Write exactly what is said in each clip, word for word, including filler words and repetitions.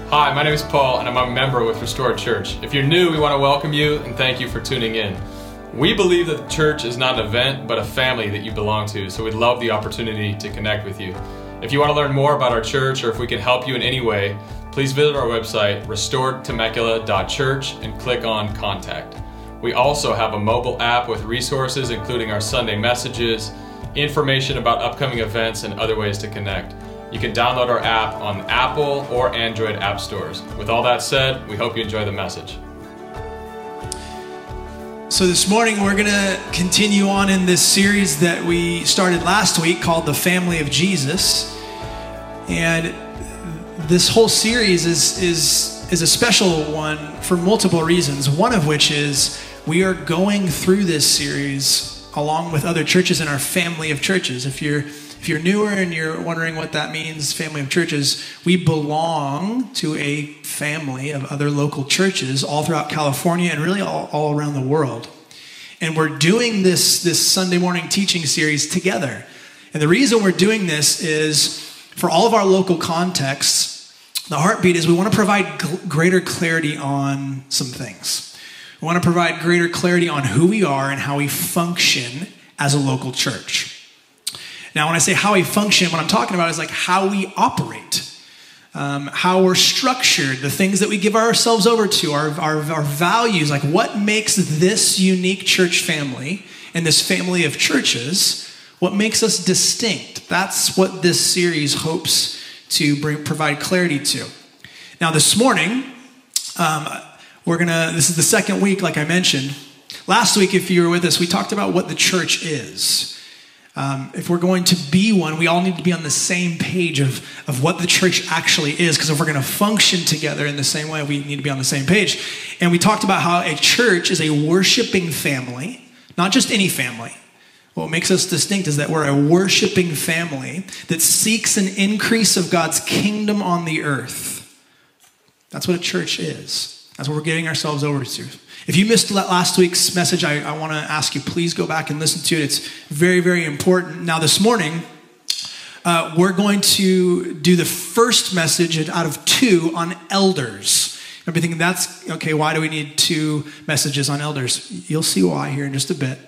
Hi, my name is Paul, and I'm a member with Restored Church. If you're new, we want to welcome you and thank you for tuning in. We believe that the church is not an event, but a family that you belong to, so we'd love the opportunity to connect with you. If you want to learn more about our church, or if we can help you in any way, please visit our website, restored temecula dot church, and click on Contact. We also have a mobile app with resources, including our Sunday messages, information about upcoming events, and other ways to connect. You can download our app on Apple or Android app stores. With all that said, we hope you enjoy the message. So this morning we're going to continue on in this series that we started last week called The Family of Jesus. And this whole series is is is a special one for multiple reasons. One of which is we are going through this series along with other churches in our family of churches. If you're If you're newer and you're wondering what that means, family of churches, we belong to a family of other local churches all throughout California and really all, all around the world. And we're doing this, this Sunday morning teaching series together. And the reason we're doing this is for all of our local contexts, the heartbeat is we want to provide g- greater clarity on some things. We want to provide greater clarity on who we are and how we function as a local church. Now, when I say how we function, what I'm talking about is like how we operate, um, how we're structured, the things that we give ourselves over to, our, our, our values, like what makes this unique church family and this family of churches, what makes us distinct. That's what this series hopes to bring, provide clarity to. Now, this morning, um, we're gonna, this is the second week, like I mentioned. Last week, if you were with us, we talked about what the church is. Um, if we're going to be one, we all need to be on the same page of, of what the church actually is, because if we're going to function together in the same way, we need to be on the same page. And we talked about how a church is a worshiping family, not just any family. What makes us distinct is that we're a worshiping family that seeks an increase of God's kingdom on the earth. That's what a church is. That's what we're getting ourselves over to. If you missed last week's message, I, I want to ask you, please go back and listen to it. It's very, very important. Now, this morning, uh, we're going to do the first message out of two on elders. You'll be thinking, that's, okay, why do we need two messages on elders? You'll see why here in just a bit.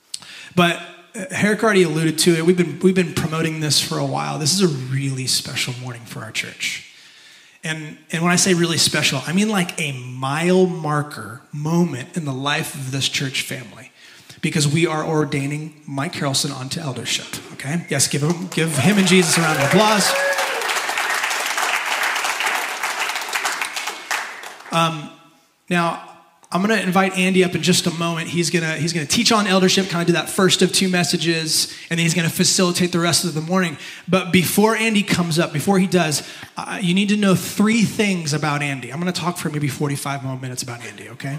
But Herrick already alluded to it. We've been, we've been promoting this for a while. This is a really special morning for our church. And and when I say really special, I mean like a mile marker moment in the life of this church family, because we are ordaining Mike Carlson onto eldership. Okay, yes, give him give him and Jesus a round of applause. Um, now I'm going to invite Andy up in just a moment. He's gonna he's gonna teach on eldership, kind of do that first of two messages, and then he's going to facilitate the rest of the morning. But before Andy comes up, before he does, uh, you need to know three things about Andy. I'm going to talk for maybe forty-five more minutes about Andy. Okay?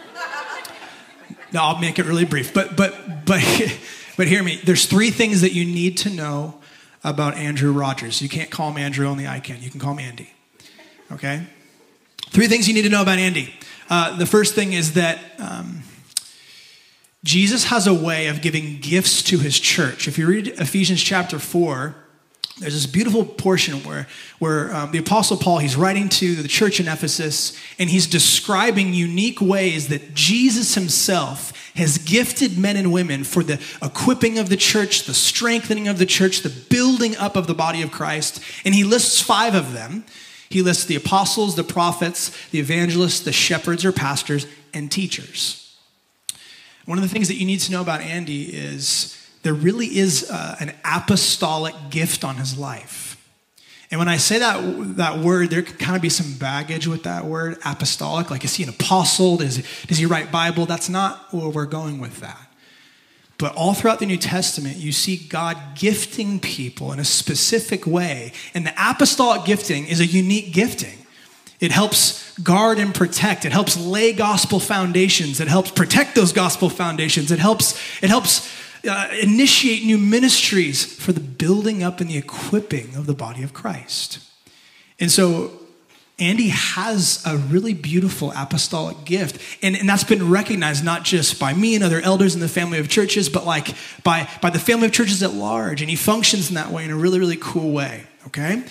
No, I'll make it really brief. But but but but hear me. There's three things that you need to know about Andrew Rogers. You can't call him Andrew, only I can. You can call him Andy. Okay? Three things you need to know about Andy. Uh, the first thing is that um, Jesus has a way of giving gifts to his church. If you read Ephesians chapter four, there's this beautiful portion where, where um, the Apostle Paul, he's writing to the church in Ephesus, and he's describing unique ways that Jesus himself has gifted men and women for the equipping of the church, the strengthening of the church, the building up of the body of Christ. And he lists five of them. He lists the apostles, the prophets, the evangelists, the shepherds or pastors, and teachers. One of the things that you need to know about Andy is there really is uh, an apostolic gift on his life. And when I say that that word, there can kind of be some baggage with that word, apostolic. Like, is he an apostle? Does, does he write Bible? That's not where we're going with that. But all throughout the New Testament, you see God gifting people in a specific way. And the apostolic gifting is a unique gifting. It helps guard and protect. It helps lay gospel foundations. It helps protect those gospel foundations. It helps, it helps uh, initiate new ministries for the building up and the equipping of the body of Christ. And so Andy has a really beautiful apostolic gift. And, and that's been recognized not just by me and other elders in the family of churches, but like by, by the family of churches at large. And he functions in that way in a really, really cool way, okay?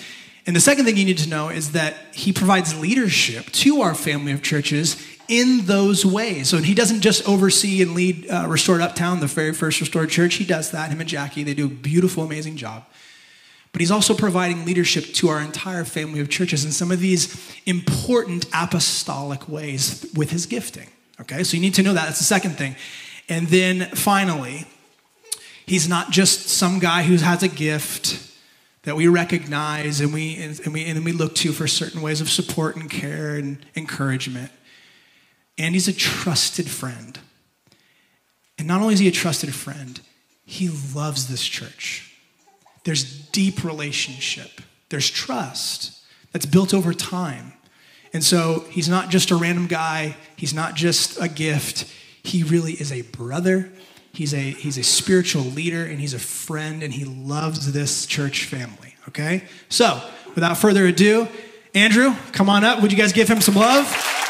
And the second thing you need to know is that he provides leadership to our family of churches in those ways. So he doesn't just oversee and lead uh, Restored Uptown, the very first Restored Church. He does that. Him and Jackie, they do a beautiful, amazing job. But he's also providing leadership to our entire family of churches in some of these important apostolic ways with his gifting. Okay, so you need to know that. That's the second thing. And then finally, he's not just some guy who has a gift that we recognize and we and we and we look to for certain ways of support and care and encouragement. And he's a trusted friend. And not only is he a trusted friend, he loves this church. There's deep relationship. There's trust that's built over time. And so he's not just a random guy. He's not just a gift. He really is a brother. He's a he's a spiritual leader, and he's a friend, and he loves this church family, okay? So, without further ado, Andrew, come on up. Would you guys give him some love?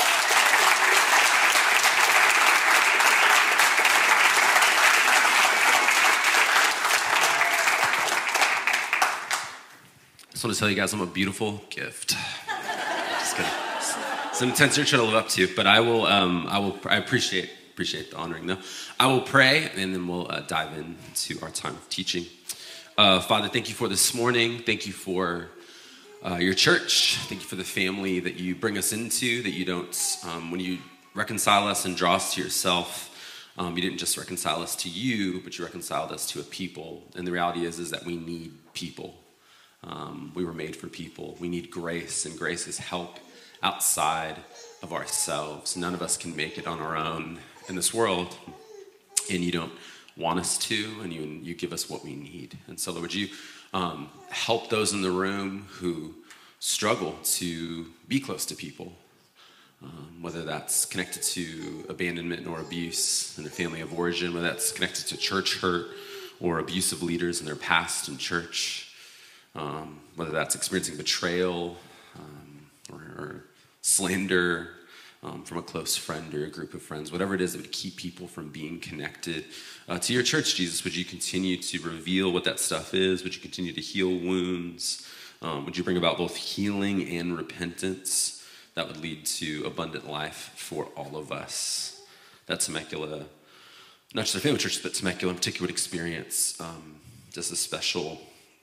I just want to tell you guys I'm a beautiful gift. Just kidding. It's an intense you're trying to live up to, but I will, um, I will, I appreciate Appreciate the honoring, though. I will pray, and then we'll uh, dive into our time of teaching. Uh, Father, thank you for this morning. Thank you for uh, your church. Thank you for the family that you bring us into, that you don't, um, when you reconcile us and draw us to yourself, um, you didn't just reconcile us to you, but you reconciled us to a people. And the reality is, is that we need people. Um, we were made for people. We need grace, and grace is help outside of ourselves. None of us can make it on our own in this world, and you don't want us to, and you you give us what we need. And so, Lord, would you um, help those in the room who struggle to be close to people, um, whether that's connected to abandonment or abuse in their family of origin, whether that's connected to church hurt or abusive leaders in their past in church, um, whether that's experiencing betrayal um, or, or slander, Um, from a close friend or a group of friends, whatever it is that would keep people from being connected uh, to your church, Jesus. Would you continue to reveal what that stuff is? Would you continue to heal wounds? Um, would you bring about both healing and repentance that would lead to abundant life for all of us? That Temecula, not just our family church, but Temecula in particular, would experience um, just a special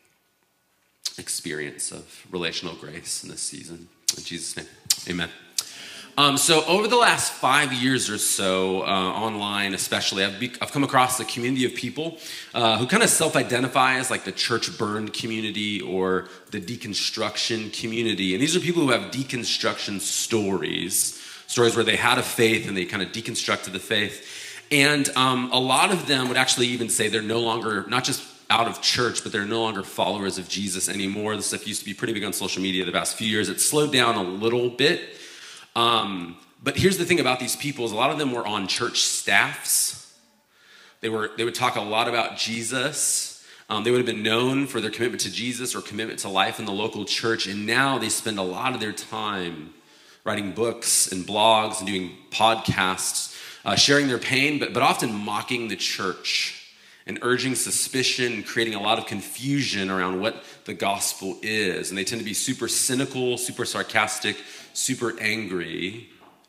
experience of relational grace in this season. In Jesus' name, amen. Um, so over the last five years or so, uh, online especially, I've, be, I've come across a community of people uh, who kind of self-identify as like the church burned community or the deconstruction community. And these are people who have deconstruction stories, stories where they had a faith and they kind of deconstructed the faith. And um, a lot of them would actually even say they're no longer, not just out of church, but they're no longer followers of Jesus anymore. This stuff used to be pretty big on social media the past few years. It's slowed down a little bit. Um, but here's the thing about these people is a lot of them were on church staffs. They were, they would talk a lot about Jesus. Um, they would have been known for their commitment to Jesus or commitment to life in the local church. And now they spend a lot of their time writing books and blogs and doing podcasts, uh, sharing their pain, but, but often mocking the church and urging suspicion, creating a lot of confusion around what the gospel is. And they tend to be super cynical, super sarcastic, super angry.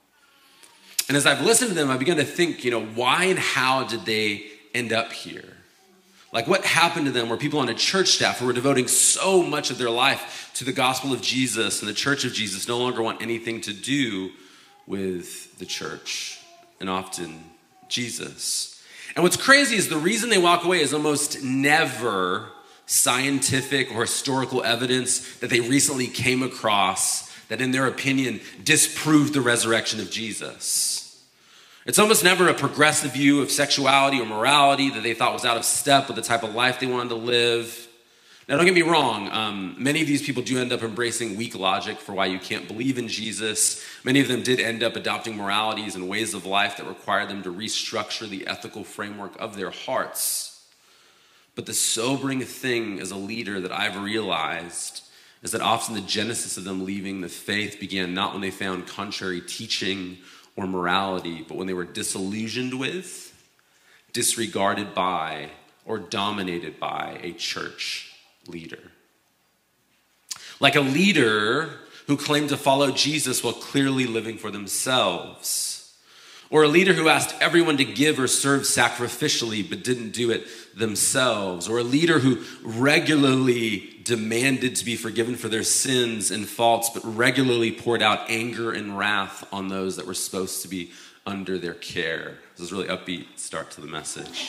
And as I've listened to them, I began to think, you know, why and how did they end up here? Like, what happened to them were people on a church staff who were devoting so much of their life to the gospel of Jesus, and the church of Jesus no longer want anything to do with the church and often Jesus. And what's crazy is the reason they walk away is almost never scientific or historical evidence that they recently came across that, in their opinion, disproved the resurrection of Jesus. It's almost never a progressive view of sexuality or morality that they thought was out of step with the type of life they wanted to live. Now, don't get me wrong. Um, many of these people do end up embracing weak logic for why you can't believe in Jesus. Many of them did end up adopting moralities and ways of life that require them to restructure the ethical framework of their hearts. But the sobering thing as a leader that I've realized is that often the genesis of them leaving the faith began not when they found contrary teaching or morality, but when they were disillusioned with, disregarded by, or dominated by a church leader. like a leader who claimed to follow Jesus while clearly living for themselves, or a leader who asked everyone to give or serve sacrificially but didn't do it themselves, or a leader who regularly demanded to be forgiven for their sins and faults but regularly poured out anger and wrath on those that were supposed to be under their care. This is a really upbeat start to the message.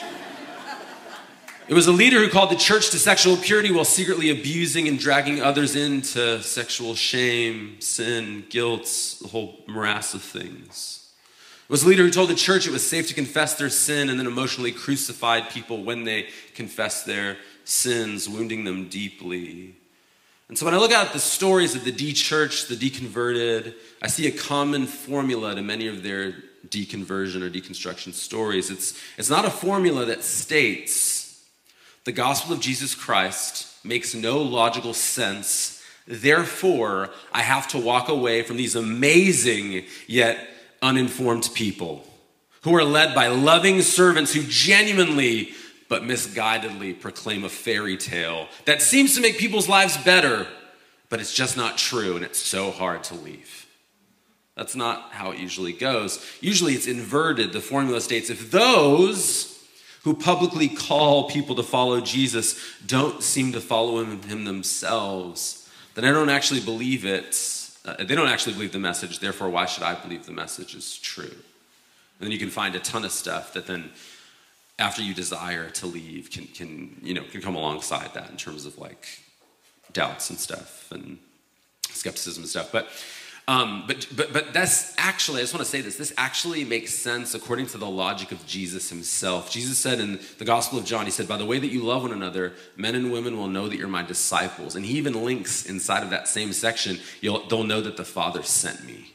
It was a leader who called the church to sexual purity while secretly abusing and dragging others into sexual shame, sin, guilt, the whole morass of things. It was a leader who told the church it was safe to confess their sin and then emotionally crucified people when they confessed their sins, wounding them deeply. And so when I look at the stories of the de-churched, the deconverted, I see a common formula to many of their deconversion or deconstruction stories. It's, it's not a formula that states the gospel of Jesus Christ makes no logical sense, therefore I have to walk away from these amazing yet uninformed people who are led by loving servants who genuinely but misguidedly proclaim a fairy tale that seems to make people's lives better, but it's just not true and it's so hard to leave. That's not how it usually goes. Usually it's inverted. The formula states if those who publicly call people to follow Jesus don't seem to follow him, him themselves, then I don't actually believe it. Uh, they don't actually believe the message, therefore why should I believe the message is true? And then you can find a ton of stuff that then, after you desire to leave, can, can, you know, can come alongside that in terms of like doubts and stuff and skepticism and stuff. But Um, but, but, but that's actually, I just want to say this, this actually makes sense according to the logic of Jesus himself. Jesus said in the Gospel of John, he said, by the way that you love one another, men and women will know that you're my disciples. And he even links inside of that same section, you'll, they'll know that the Father sent me.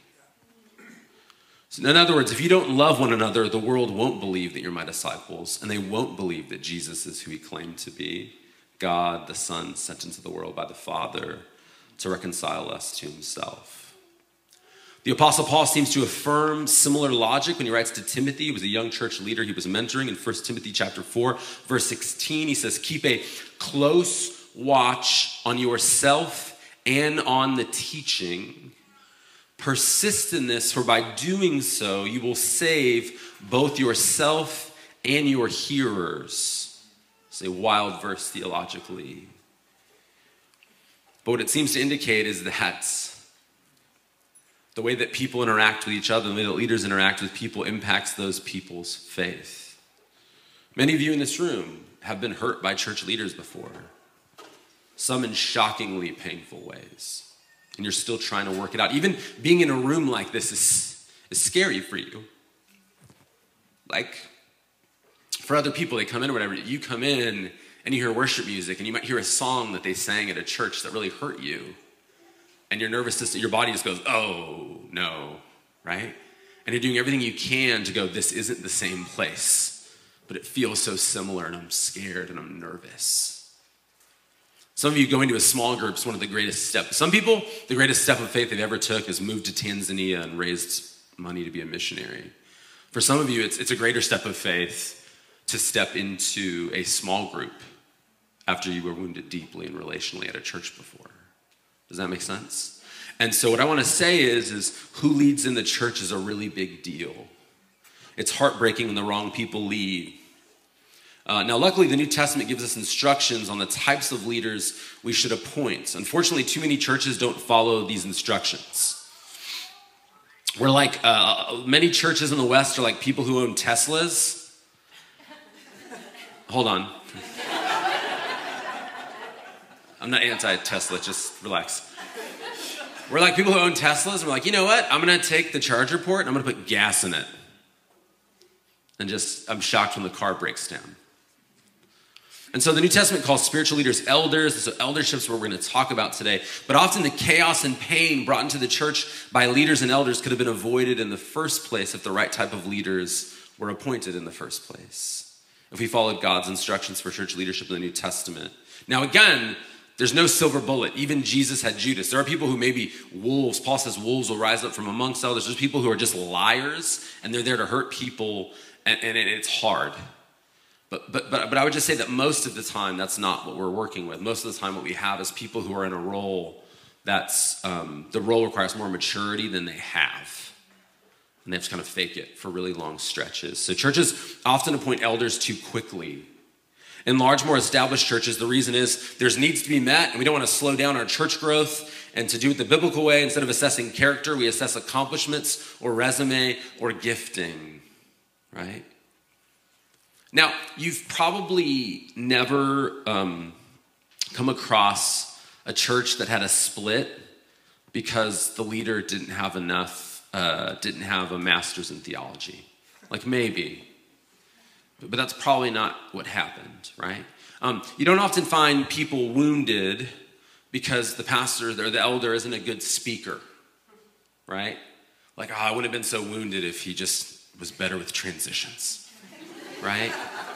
So in other words, if you don't love one another, the world won't believe that you're my disciples, and they won't believe that Jesus is who he claimed to be, God, the Son, sent into the world by the Father to reconcile us to himself. The Apostle Paul seems to affirm similar logic when he writes to Timothy. He was a young church leader he was mentoring in First Timothy chapter four, verse sixteen. He says, keep a close watch on yourself and on the teaching. Persist in this, for by doing so, you will save both yourself and your hearers. It's a wild verse theologically. But what it seems to indicate is that the way that people interact with each other, the way that leaders interact with people impacts those people's faith. Many of you in this room have been hurt by church leaders before, some in shockingly painful ways, and you're still trying to work it out. Even being in a room like this is, is scary for you. Like, for other people, they come in or whatever, you come in and you hear worship music, and you might hear a song that they sang at a church that really hurt you. And your nervous system, your body just goes, oh, no, right? And you're doing everything you can to go, this isn't the same place, but it feels so similar, and I'm scared, and I'm nervous. Some of you going to a small group is one of the greatest steps. Some people, the greatest step of faith they've ever took is moved to Tanzania and raised money to be a missionary. For some of you, it's, it's a greater step of faith to step into a small group after you were wounded deeply and relationally at a church before. Does that make sense? And so what I want to say is, is who leads in the church is a really big deal. It's heartbreaking when the wrong people lead. Uh, now, luckily, the New Testament gives us instructions on the types of leaders we should appoint. Unfortunately, too many churches don't follow these instructions. We're like, uh, many churches in the West are like people who own Teslas. Hold on. I'm not anti-Tesla, just relax. We're like people who own Teslas, and we're like, you know what? I'm going to take the charger port, and I'm going to put gas in it. And just, I'm shocked when the car breaks down. And so the New Testament calls spiritual leaders elders, so eldership is what we're going to talk about today. But often the chaos and pain brought into the church by leaders and elders could have been avoided in the first place if the right type of leaders were appointed in the first place, if we followed God's instructions for church leadership in the New Testament. Now again, there's no silver bullet. Even Jesus had Judas. There are people who may be wolves. Paul says wolves will rise up from amongst others. There's people who are just liars, and they're there to hurt people, and, and it's hard. But, but, but, but I would just say that most of the time, that's not what we're working with. Most of the time, what we have is people who are in a role that's um, the role requires more maturity than they have. And they have to kind of fake it for really long stretches. So churches often appoint elders too quickly. In large, more established churches, the reason is there's needs to be met, and we don't want to slow down our church growth. And to do it the biblical way, instead of assessing character, we assess accomplishments or resume or gifting, right? Now, you've probably never um, come across a church that had a split because the leader didn't have enough, uh, didn't have a master's in theology. Like maybe. But that's probably not what happened, right? Um, you don't often find people wounded because the pastor or the elder isn't a good speaker, right? Like, oh, I wouldn't have been so wounded if he just was better with transitions, right?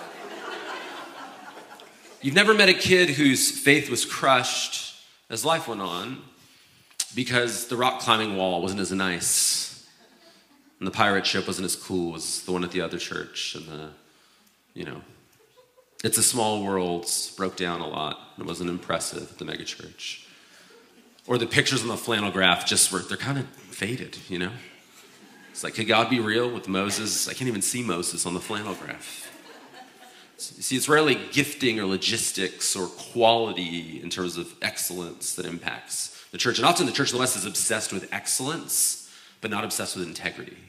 You've never met a kid whose faith was crushed as life went on because the rock climbing wall wasn't as nice and the pirate ship wasn't as cool as the one at the other church, and the You know, It's a Small World broke down a lot. It wasn't impressive at the megachurch. Or the pictures on the flannel graph just were, they're kind of faded, you know? It's like, could God be real with Moses? I can't even see Moses on the flannel graph. See, it's rarely gifting or logistics or quality in terms of excellence that impacts the church. And often the church in the West is obsessed with excellence, but not obsessed with integrity.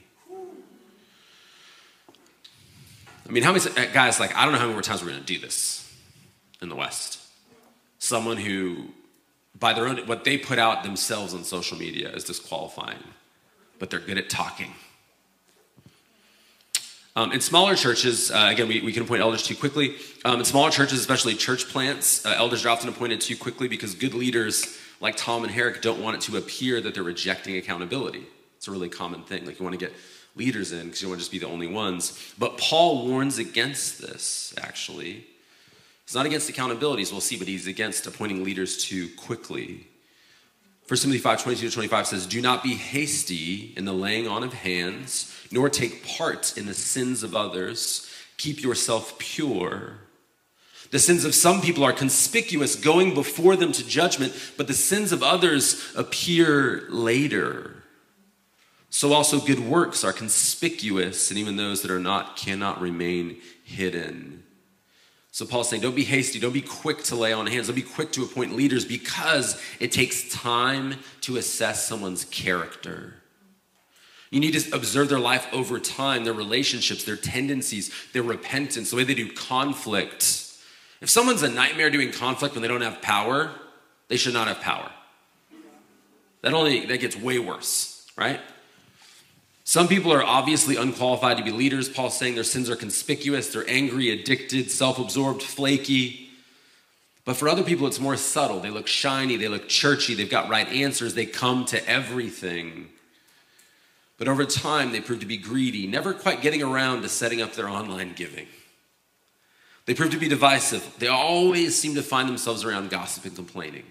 I mean, how many guys, like, I don't know how many more times we're going to do this in the West. Someone who, by their own, what they put out themselves on social media is disqualifying, but they're good at talking. Um, in smaller churches, uh, again, we, we can appoint elders too quickly. Um, in smaller churches, especially church plants, uh, elders are often appointed too quickly because good leaders like Tom and Herrick don't want it to appear that they're rejecting accountability. It's a really common thing. Like, you want to get leaders in because you don't want to just be the only ones. But Paul warns against this, actually. He's not against accountability, as we'll see, but he's against appointing leaders too quickly. First Timothy five, twenty-two to twenty-five says, "Do not be hasty in the laying on of hands, nor take part in the sins of others. Keep yourself pure. The sins of some people are conspicuous, going before them to judgment, but the sins of others appear later. So also good works are conspicuous, and even those that are not cannot remain hidden." So Paul's saying, don't be hasty, don't be quick to lay on hands, don't be quick to appoint leaders, because it takes time to assess someone's character. You need to observe their life over time, their relationships, their tendencies, their repentance, the way they do conflict. If someone's a nightmare doing conflict when they don't have power, they should not have power. That only, that gets way worse, right? Some people are obviously unqualified to be leaders. Paul's saying their sins are conspicuous. They're angry, addicted, self-absorbed, flaky. But for other people, it's more subtle. They look shiny. They look churchy. They've got right answers. They come to everything. But over time, they prove to be greedy, never quite getting around to setting up their online giving. They prove to be divisive. They always seem to find themselves around gossip and complaining.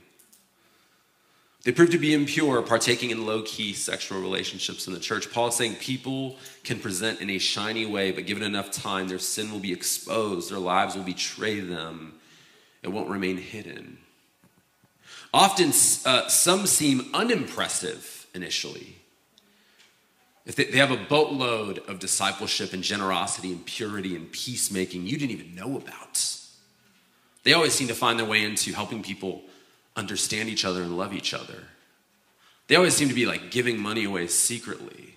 They prove to be impure, partaking in low-key sexual relationships in the church. Paul is saying people can present in a shiny way, but given enough time, their sin will be exposed. Their lives will betray them. It won't remain hidden. Often, uh, some seem unimpressive initially. If they, they have a boatload of discipleship and generosity and purity and peacemaking you didn't even know about. They always seem to find their way into helping people understand each other and love each other. They always seem to be like giving money away secretly.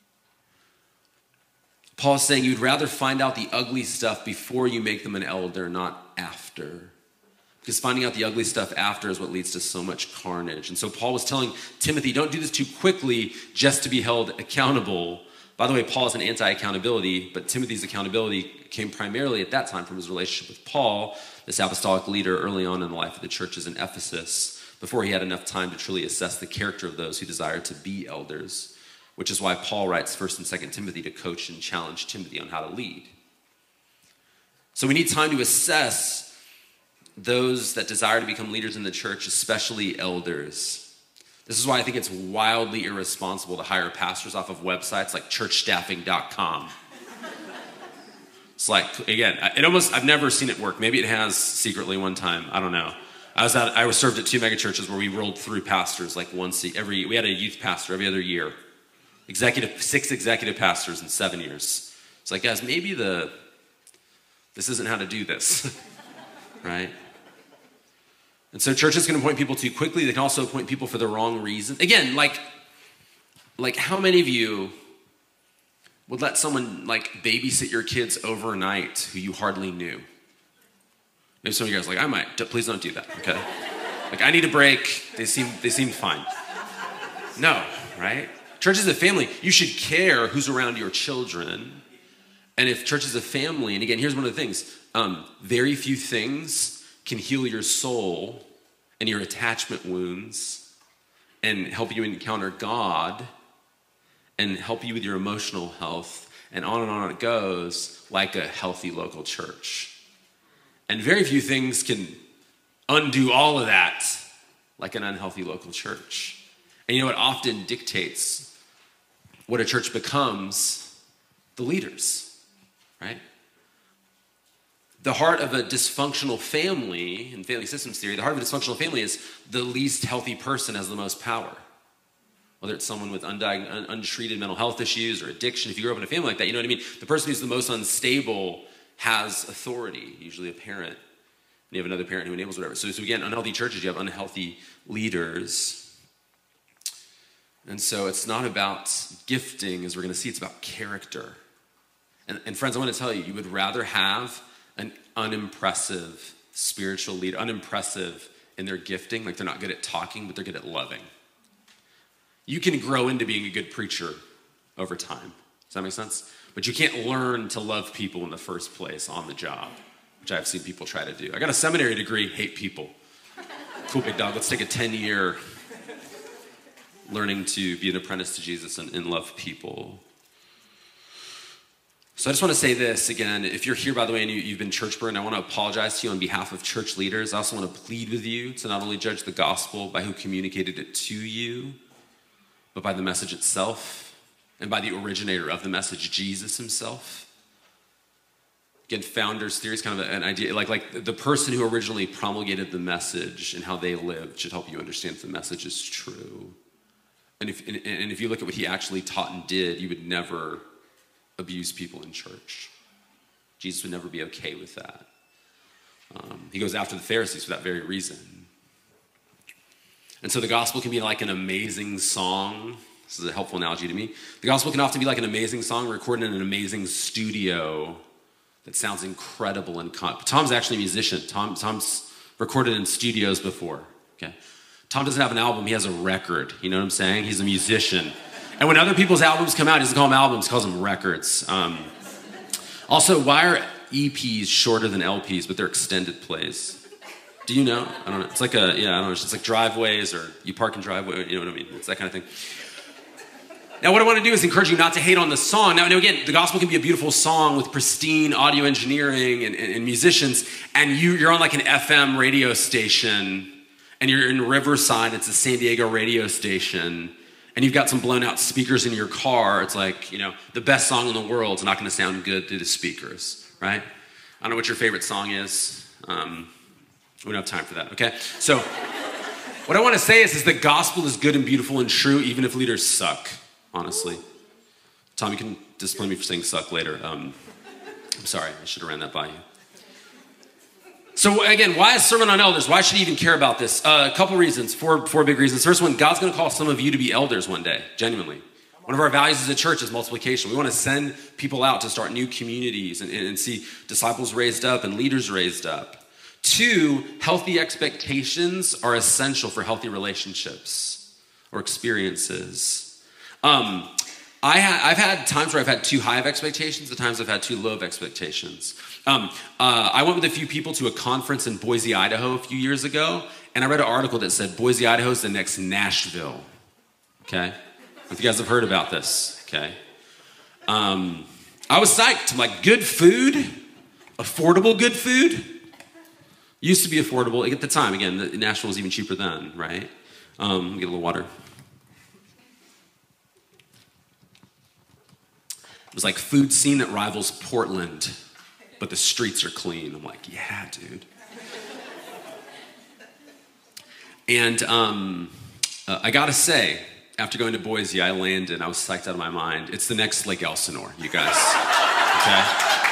Paul's saying you'd rather find out the ugly stuff before you make them an elder, not after. Because finding out the ugly stuff after is what leads to so much carnage. And so Paul was telling Timothy, don't do this too quickly just to be held accountable. By the way, Paul is an anti-accountability, but Timothy's accountability came primarily at that time from his relationship with Paul, this apostolic leader early on in the life of the churches in Ephesus, before he had enough time to truly assess the character of those who desired to be elders, which is why Paul writes First and Second Timothy to coach and challenge Timothy on how to lead. So we need time to assess those that desire to become leaders in the church, especially elders. This is why I think it's wildly irresponsible to hire pastors off of websites like church staffing dot com. It's like, again, it almost, I've never seen it work. Maybe it has secretly one time. I don't know. I was at, I was served at two mega churches where we rolled through pastors like once a, every, we had a youth pastor every other year. Executive, six executive pastors in seven years. It's like, guys, maybe the, this isn't how to do this, right? And so churches can appoint people too quickly. They can also appoint people for the wrong reason. Again, like, like how many of you would let someone like babysit your kids overnight who you hardly knew? Maybe some of you guys are like, I might. Please don't do that, okay? Like, I need a break. They seem they seem fine. No, right? Church is a family. You should care who's around your children. And if church is a family, and again, here's one of the things. Um, very few things can heal your soul and your attachment wounds and help you encounter God and help you with your emotional health, and on and on it goes, like a healthy local church. And very few things can undo all of that like an unhealthy local church. And you know what often dictates what a church becomes? The leaders, right? The heart of a dysfunctional family, in family systems theory, the heart of a dysfunctional family is the least healthy person has the most power. Whether it's someone with undiag- un- untreated mental health issues or addiction, if you grew up in a family like that, you know what I mean? The person who's the most unstable has authority, usually a parent. And you have another parent who enables whatever. So, so again, unhealthy churches, you have unhealthy leaders. And so it's not about gifting, as we're going to see, it's about character. And, and friends, I want to tell you, you would rather have an unimpressive spiritual leader, unimpressive in their gifting, like they're not good at talking, but they're good at loving. You can grow into being a good preacher over time. Does that make sense? But you can't learn to love people in the first place on the job, which I've seen people try to do. I got a seminary degree, hate people. Cool, big dog. Let's take a ten-year learning to be an apprentice to Jesus and, and love people. So I just want to say this again. If you're here, by the way, and you, you've been church burned, I want to apologize to you on behalf of church leaders. I also want to plead with you to not only judge the gospel by who communicated it to you, but by the message itself. And by the originator of the message, Jesus himself. Again, founders theory is kind of an idea, like, like the person who originally promulgated the message and how they lived should help you understand if the message is true. And if, and, and if you look at what he actually taught and did, you would never abuse people in church. Jesus would never be okay with that. Um, he goes after the Pharisees for that very reason. And so the gospel can be like an amazing song. This is a helpful analogy to me. The gospel can often be like an amazing song recorded in an amazing studio that sounds incredible. And con- Tom's actually a musician. Tom, Tom's recorded in studios before. Okay, Tom doesn't have an album. He has a record. You know what I'm saying? He's a musician. And when other people's albums come out, he doesn't call them albums. He calls them records. Um, also, why are E Ps shorter than L Ps, but they're extended plays? Do you know? I don't know. It's like a, yeah, I don't know. It's like driveways, or you park in driveway. You know what I mean? It's that kind of thing. Now, what I want to do is encourage you not to hate on the song. Now, now again, the gospel can be a beautiful song with pristine audio engineering and, and, and musicians, and you, you're on like an F M radio station, and you're in Riverside, it's a San Diego radio station, and you've got some blown out speakers in your car. It's like, you know, the best song in the world is not going to sound good through the speakers, right? I don't know what your favorite song is. Um, we don't have time for that, okay? So what I want to say is, is the gospel is good and beautiful and true, even if leaders suck. Honestly. Tom, you can discipline me for saying suck later. Um, I'm sorry, I should have ran that by you. So again, why a sermon on elders? Why should you even care about this? Uh, a couple reasons, four, four big reasons. First one, God's going to call some of you to be elders one day, genuinely. One of our values as a church is multiplication. We want to send people out to start new communities and, and see disciples raised up and leaders raised up. Two, healthy expectations are essential for healthy relationships or experiences. Um, I ha- I've had times where I've had too high of expectations, the times I've had too low of expectations. Um, uh, I went with a few people to a conference in Boise, Idaho a few years ago, and I read an article that said Boise, Idaho is the next Nashville. Okay? If you guys have heard about this, okay? Um, I was psyched. I'm like, good food, affordable good food. Used to be affordable at the time. Again, the Nashville was even cheaper then, right? Um, get a little water. It was like food scene that rivals Portland, but the streets are clean. I'm like, yeah, dude. And um, uh, I gotta say, after going to Boise, I landed, I was psyched out of my mind. It's the next Lake Elsinore, you guys, okay?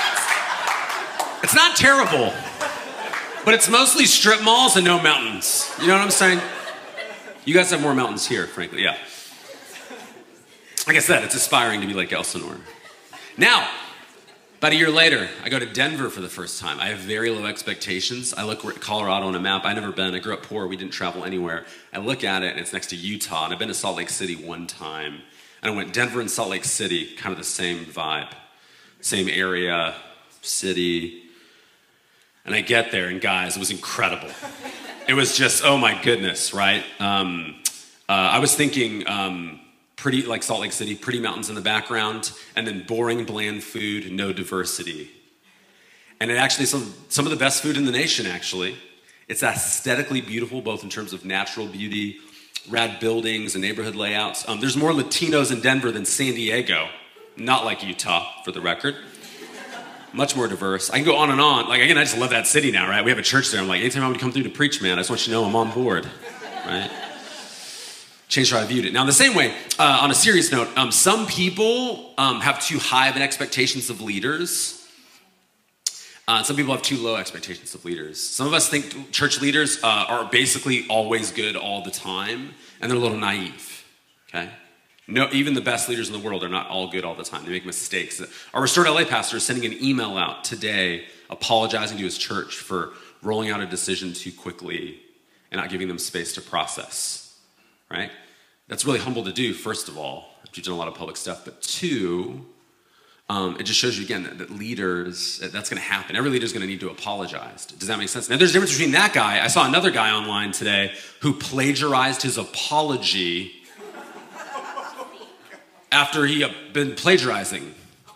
It's not terrible, but it's mostly strip malls and no mountains. You know what I'm saying? You guys have more mountains here, frankly, yeah. Like I said, it's aspiring to be Lake Elsinore. Now, about a year later, I go to Denver for the first time. I have very low expectations. I look at Colorado on a map. I've never been. I grew up poor. We didn't travel anywhere. I look at it, and it's next to Utah. And I've been to Salt Lake City one time. And I went Denver and Salt Lake City, kind of the same vibe. Same area, city. And I get there, and guys, it was incredible. It was just, oh my goodness, right? Um, uh, I was thinking... Um, Pretty, like Salt Lake City, pretty mountains in the background, and then boring, bland food, no diversity. And it actually, some, some of the best food in the nation, actually. It's aesthetically beautiful, both in terms of natural beauty, rad buildings, and neighborhood layouts. Um, there's more Latinos in Denver than San Diego. Not like Utah, for the record. Much more diverse. I can go on and on. Like, again, I just love that city now, right? We have a church there. I'm like, anytime I would come through to preach, man, I just want you to know I'm on board, right? Changed how I viewed it. Now, in the same way, uh, on a serious note, um, some people um, have too high of an expectations of leaders. Uh, some people have too low expectations of leaders. Some of us think church leaders uh, are basically always good all the time, and they're a little naive, okay? No, even the best leaders in the world are not all good all the time. They make mistakes. Our Restored L A pastor is sending an email out today apologizing to his church for rolling out a decision too quickly and not giving them space to process, right? That's really humble to do, first of all, if you've done a lot of public stuff. But two, um, it just shows you, again, that, that leaders, that that's going to happen. Every leader is going to need to apologize. Does that make sense? Now, there's a difference between that guy. I saw another guy online today who plagiarized his apology after he had been plagiarizing.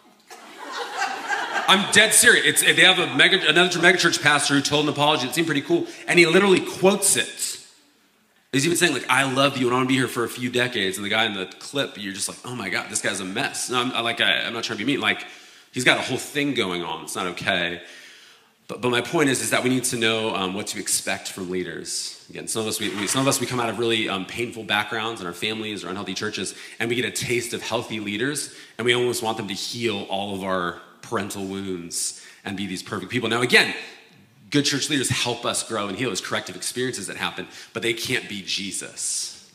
I'm dead serious. It's, they have a mega, another megachurch pastor who told an apology that seemed pretty cool, and he literally quotes it. He's even saying, like, I love you and I want to be here for a few decades. And the guy in the clip, you're just like, oh my God, this guy's a mess. No, I'm, I, like, I, I'm not trying to be mean. Like, he's got a whole thing going on. It's not okay. But, but my point is, is that we need to know um, what to expect from leaders. Again, some of us, we, we, some of us, we come out of really um, painful backgrounds in our families or unhealthy churches, and we get a taste of healthy leaders, and we almost want them to heal all of our parental wounds and be these perfect people. Now, again, good church leaders help us grow and heal as corrective experiences that happen, but they can't be Jesus.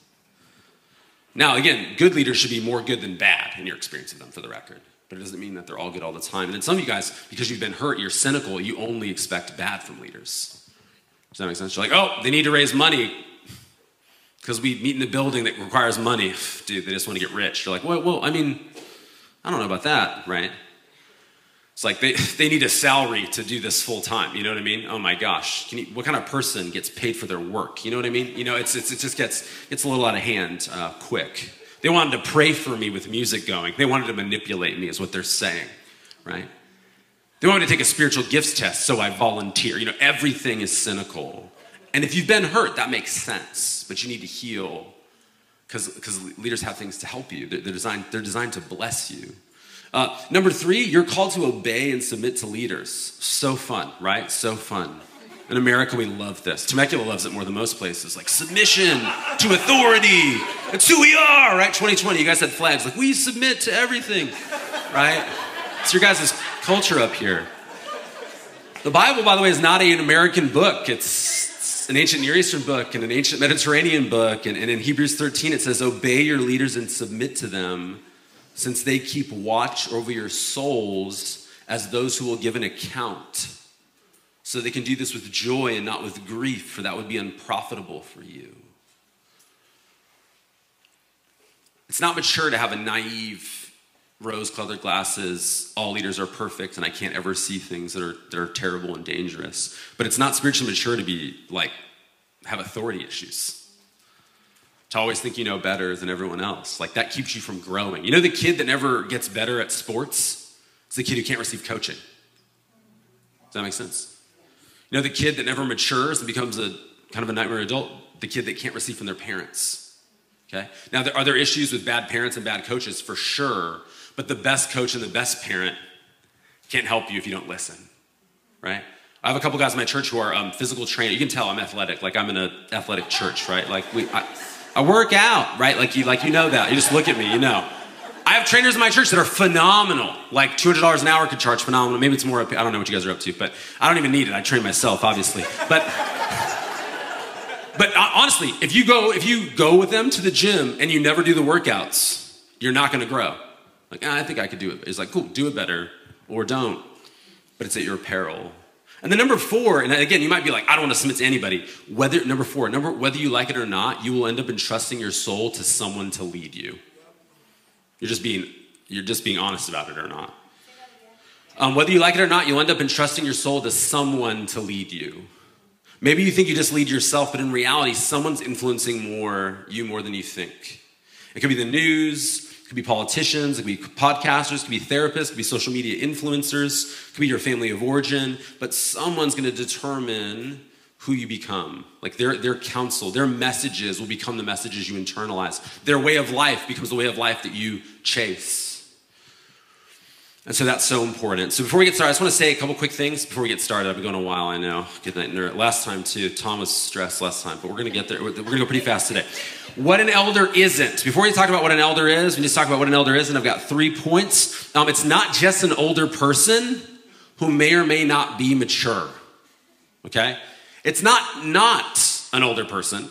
Now, again, good leaders should be more good than bad in your experience of them, for the record. But it doesn't mean that they're all good all the time. And then some of you guys, because you've been hurt, you're cynical, you only expect bad from leaders. Does that make sense? You're like, oh, they need to raise money because we meet in a building that requires money. Dude, they just want to get rich. You're like, well, well, I mean, I don't know about that, right? It's like they, they need a salary to do this full time. You know what I mean? Oh my gosh. Can you, what kind of person gets paid for their work? You know what I mean? You know, it's, it's it just gets, gets a little out of hand uh, quick. They wanted to pray for me with music going. They wanted to manipulate me is what they're saying, right? They wanted to take a spiritual gifts test, so I volunteer. You know, everything is cynical. And if you've been hurt, that makes sense. But you need to heal because because leaders have things to help you. They're, they're, designed, they're designed to bless you. Uh, number three, you're called to obey and submit to leaders. So fun, right? So fun. In America, we love this. Temecula loves it more than most places. Like submission to authority. It's who we are, right? twenty twenty, you guys had flags. Like, we submit to everything, right? It's your guys' culture up here. The Bible, by the way, is not an American book. It's an ancient Near Eastern book and an ancient Mediterranean book. And, and in Hebrews thirteen, it says, obey your leaders and submit to them, since they keep watch over your souls as those who will give an account. So they can do this with joy and not with grief, for that would be unprofitable for you. It's not mature to have a naive, rose-colored glasses, all leaders are perfect and I can't ever see things that are, that are terrible and dangerous. But it's not spiritually mature to be like, have authority issues. To always think you know better than everyone else. Like that keeps you from growing. You know the kid that never gets better at sports? It's the kid who can't receive coaching. Does that make sense? You know the kid that never matures and becomes a kind of a nightmare adult? The kid that can't receive from their parents. Okay? Now, there, are there issues with bad parents and bad coaches? For sure. But the best coach and the best parent can't help you if you don't listen. Right? I have a couple guys in my church who are um, physical trainers. You can tell I'm athletic. Like I'm in an athletic church, right? Like we, I, I work out, right? Like you, like you know that. You just look at me, you know. I have trainers in my church that are phenomenal. Like two hundred dollars an hour could charge phenomenal. Maybe it's more, I don't know what you guys are up to, but I don't even need it. I train myself, obviously. But but honestly, if you go if you go with them to the gym and you never do the workouts, you're not going to grow. Like, ah, I think I could do it. It's like, cool, do it better or don't. But it's at your peril. And then number four, and again, you might be like, I don't want to submit to anybody. Whether number four, number whether you like it or not, you will end up entrusting your soul to someone to lead you. You're just being you're just being honest about it or not. Um, whether you like it or not, you'll end up entrusting your soul to someone to lead you. Maybe you think you just lead yourself, but in reality, someone's influencing more you more than you think. It could be the news. It could be politicians, it could be podcasters, it could be therapists, it could be social media influencers, it could be your family of origin, but someone's going to determine who you become. Like their, their counsel, their messages will become the messages you internalize. Their way of life becomes the way of life that you chase. And so that's so important. So before we get started, I just want to say a couple quick things before we get started. I've been going a while, I know. Get that nerd. Last time too, Tom was stressed last time, but we're going to get there. We're going to go pretty fast today. What an elder isn't. Before we talk about what an elder is, we just talk about what an elder is, and I've got three points. Um, it's not just an older person who may or may not be mature. Okay? It's not not an older person.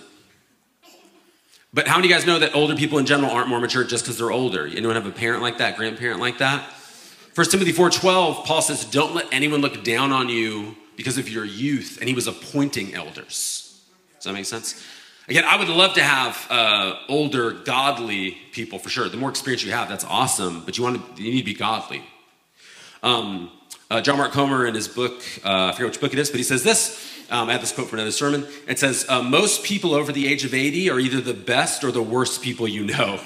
But how many of you guys know that older people in general aren't more mature just because they're older? Anyone have a parent like that, grandparent like that? First Timothy four twelve, Paul says, don't let anyone look down on you because of your youth. And he was appointing elders. Does that make sense? Again, I would love to have uh, older, godly people for sure. The more experience you have, that's awesome. But you want to, you need to be godly. Um, uh, John Mark Comer in his book, uh, I forget which book it is, but he says this. Um, I have this quote from another sermon. It says, uh, most people over the age of eighty are either the best or the worst people you know.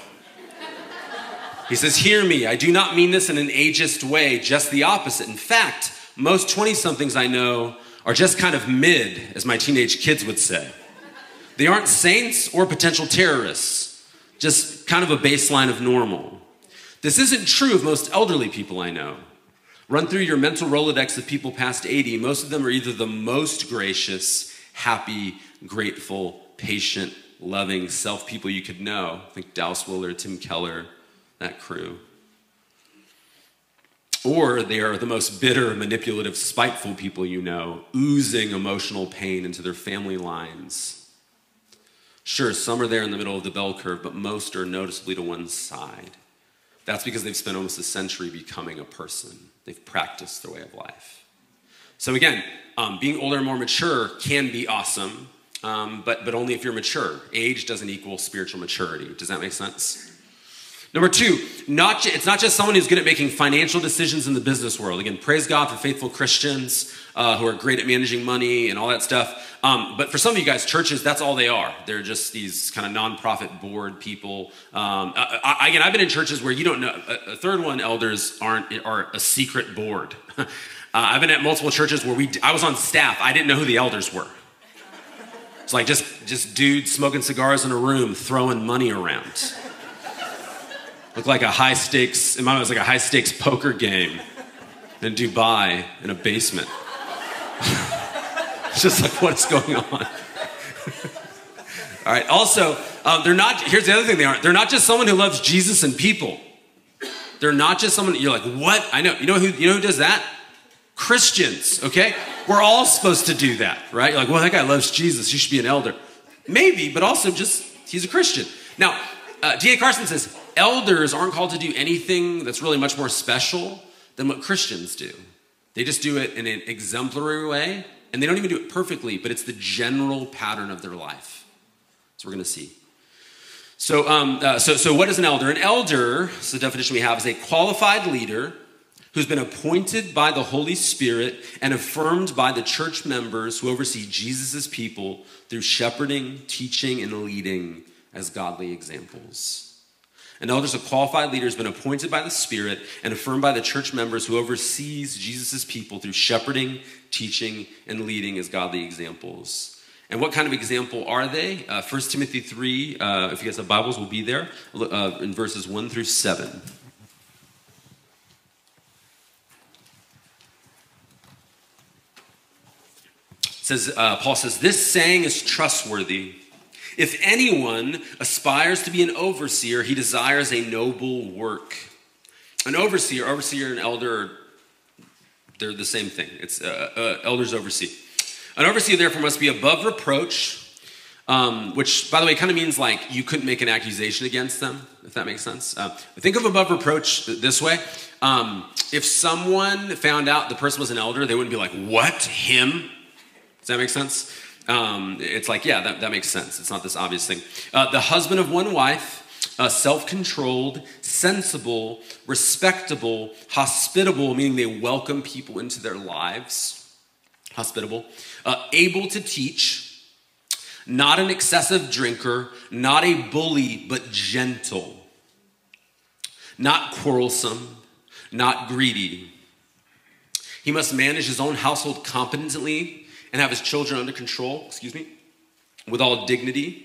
He says, hear me, I do not mean this in an ageist way, just the opposite. In fact, most twenty-somethings I know are just kind of mid, as my teenage kids would say. They aren't saints or potential terrorists, just kind of a baseline of normal. This isn't true of most elderly people I know. Run through your mental Rolodex of people past eighty. Most of them are either the most gracious, happy, grateful, patient, loving, self people you could know. Think Dallas Willard, Tim Keller, that crew. Or they are the most bitter, manipulative, spiteful people you know, oozing emotional pain into their family lines. Sure, some are there in the middle of the bell curve, but most are noticeably to one side. That's because they've spent almost a century becoming a person. They've practiced their way of life. So again, um, being older and more mature can be awesome, um, but, but only if you're mature. Age doesn't equal spiritual maturity. Does that make sense? Number two, not ju- it's not just someone who's good at making financial decisions in the business world. Again, praise God for faithful Christians uh, who are great at managing money and all that stuff. Um, but for some of you guys, churches, that's all they are. They're just these kind of nonprofit board people. Um, I, I, again, I've been in churches where you don't know. A, a third one, elders aren't are a secret board. uh, I've been at multiple churches where we I was on staff. I didn't know who the elders were. It's like just just dudes smoking cigars in a room, throwing money around. Looked like a high stakes, in my mind, it was like a high stakes poker game in Dubai in a basement. It's just like, what's going on? All right, also, um, they're not, here's the other thing they aren't. They're not just someone who loves Jesus and people. They're not just someone, you're like, what? I know, you know who, you know who does that? Christians, okay? We're all supposed to do that, right? You're like, well, that guy loves Jesus, he should be an elder. Maybe, but also just, he's a Christian. Now, uh, D A Carson says, elders aren't called to do anything that's really much more special than what Christians do. They just do it in an exemplary way, and they don't even do it perfectly, but it's the general pattern of their life. So we're going to see. So, um, uh, so, so what is an elder? An elder, so the definition we have, is a qualified leader who's been appointed by the Holy Spirit and affirmed by the church members who oversee Jesus' people through shepherding, teaching, and leading as godly examples. An elder is a qualified leader who's been appointed by the Spirit and affirmed by the church members who oversees Jesus' people through shepherding, teaching, and leading as godly examples. And what kind of example are they? Uh, First Timothy three, uh, if you guys have Bibles, will be there, uh, in verses one through seven. says, uh, Paul says, this saying is trustworthy. If anyone aspires to be an overseer, he desires a noble work. An overseer, overseer and elder, they're the same thing. It's uh, uh, elders oversee. An overseer, therefore, must be above reproach, um, which, by the way, kind of means like you couldn't make an accusation against them, if that makes sense. Uh, think of above reproach this way. Um, if someone found out the person was an elder, they wouldn't be like, what, him? Does that make sense? Um, it's like, yeah, that, that makes sense. It's not this obvious thing. Uh, the husband of one wife, uh, self-controlled, sensible, respectable, hospitable, meaning they welcome people into their lives. Hospitable. Uh, able to teach. Not an excessive drinker, not a bully, but gentle. Not quarrelsome, not greedy. He must manage his own household competently and have his children under control, excuse me, with all dignity.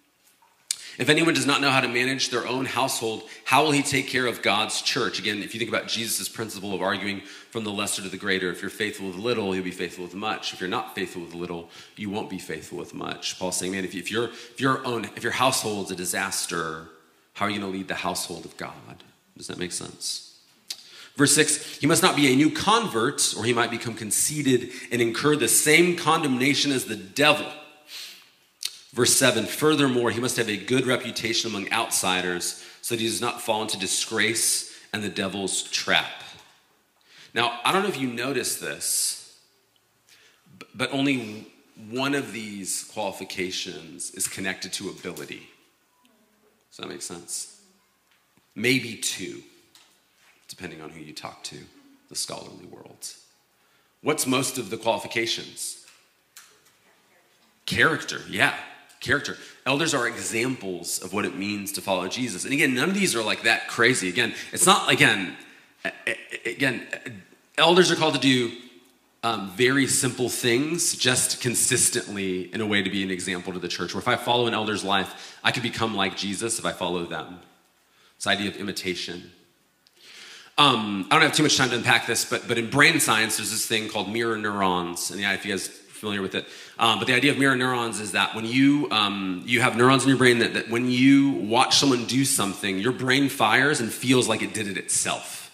If anyone does not know how to manage their own household, how will he take care of God's church? Again, if you think about Jesus' principle of arguing from the lesser to the greater, if you're faithful with little, you'll be faithful with much. If you're not faithful with little, you won't be faithful with much. Paul's saying, man, if, you, if, you're, if, your own, if your household's a disaster, how are you going to lead the household of God? Does that make sense? Verse six, he must not be a new convert, or he might become conceited and incur the same condemnation as the devil. Verse seven, furthermore, he must have a good reputation among outsiders so that he does not fall into disgrace and the devil's trap. Now, I don't know if you noticed this, but only one of these qualifications is connected to ability. Does that make sense? Maybe two, depending on who you talk to, the scholarly world. What's most of the qualifications? Character, yeah. Character. Elders are examples of what it means to follow Jesus. And again, none of these are like that crazy. Again, it's not, again, again, elders are called to do um, very simple things just consistently in a way to be an example to the church. Where if I follow an elder's life, I could become like Jesus if I follow them. This idea of imitation. Um, I don't have too much time to unpack this, but, but in brain science, there's this thing called mirror neurons. And yeah, if you guys familiar with it. Um, but the idea of mirror neurons is that when you um, you have neurons in your brain that, that when you watch someone do something, your brain fires and feels like it did it itself.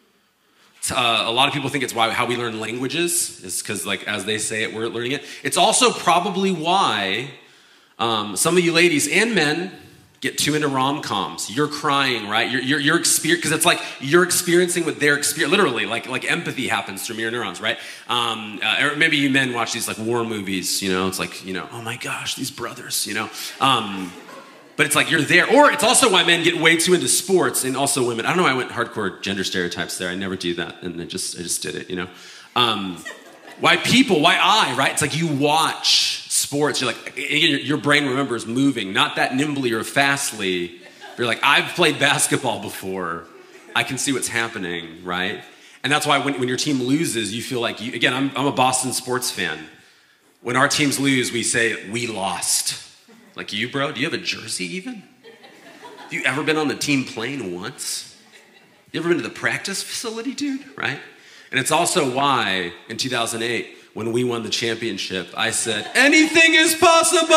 Uh, a lot of people think it's why how we learn languages is because, like, as they say it, we're learning it. It's also probably why um, some of you ladies and men get too into rom-coms. You're crying, right? You're you're, you're experiencing, because it's like you're experiencing what they're experiencing. Literally, like like empathy happens through mirror neurons, right? Um, uh, or maybe you men watch these like war movies. You know, it's like, you know, oh my gosh, these brothers. You know, um, but it's like you're there. Or it's also why men get way too into sports, and also women. I don't know why I went hardcore gender stereotypes there. I never do that, and I just I just did it. You know, um, why people? Why I? Right? It's like you watch sports, you're like, your brain remembers moving, not that nimbly or fastly. You're like, I've played basketball before. I can see what's happening, right? And that's why when, when your team loses, you feel like, you, again, I'm, I'm a Boston sports fan. When our teams lose, we say, we lost. Like, you, bro, do you have a jersey even? Have you ever been on the team plane once? You ever been to the practice facility, dude, right? And it's also why, in two thousand eight, when we won the championship, I said, anything is possible!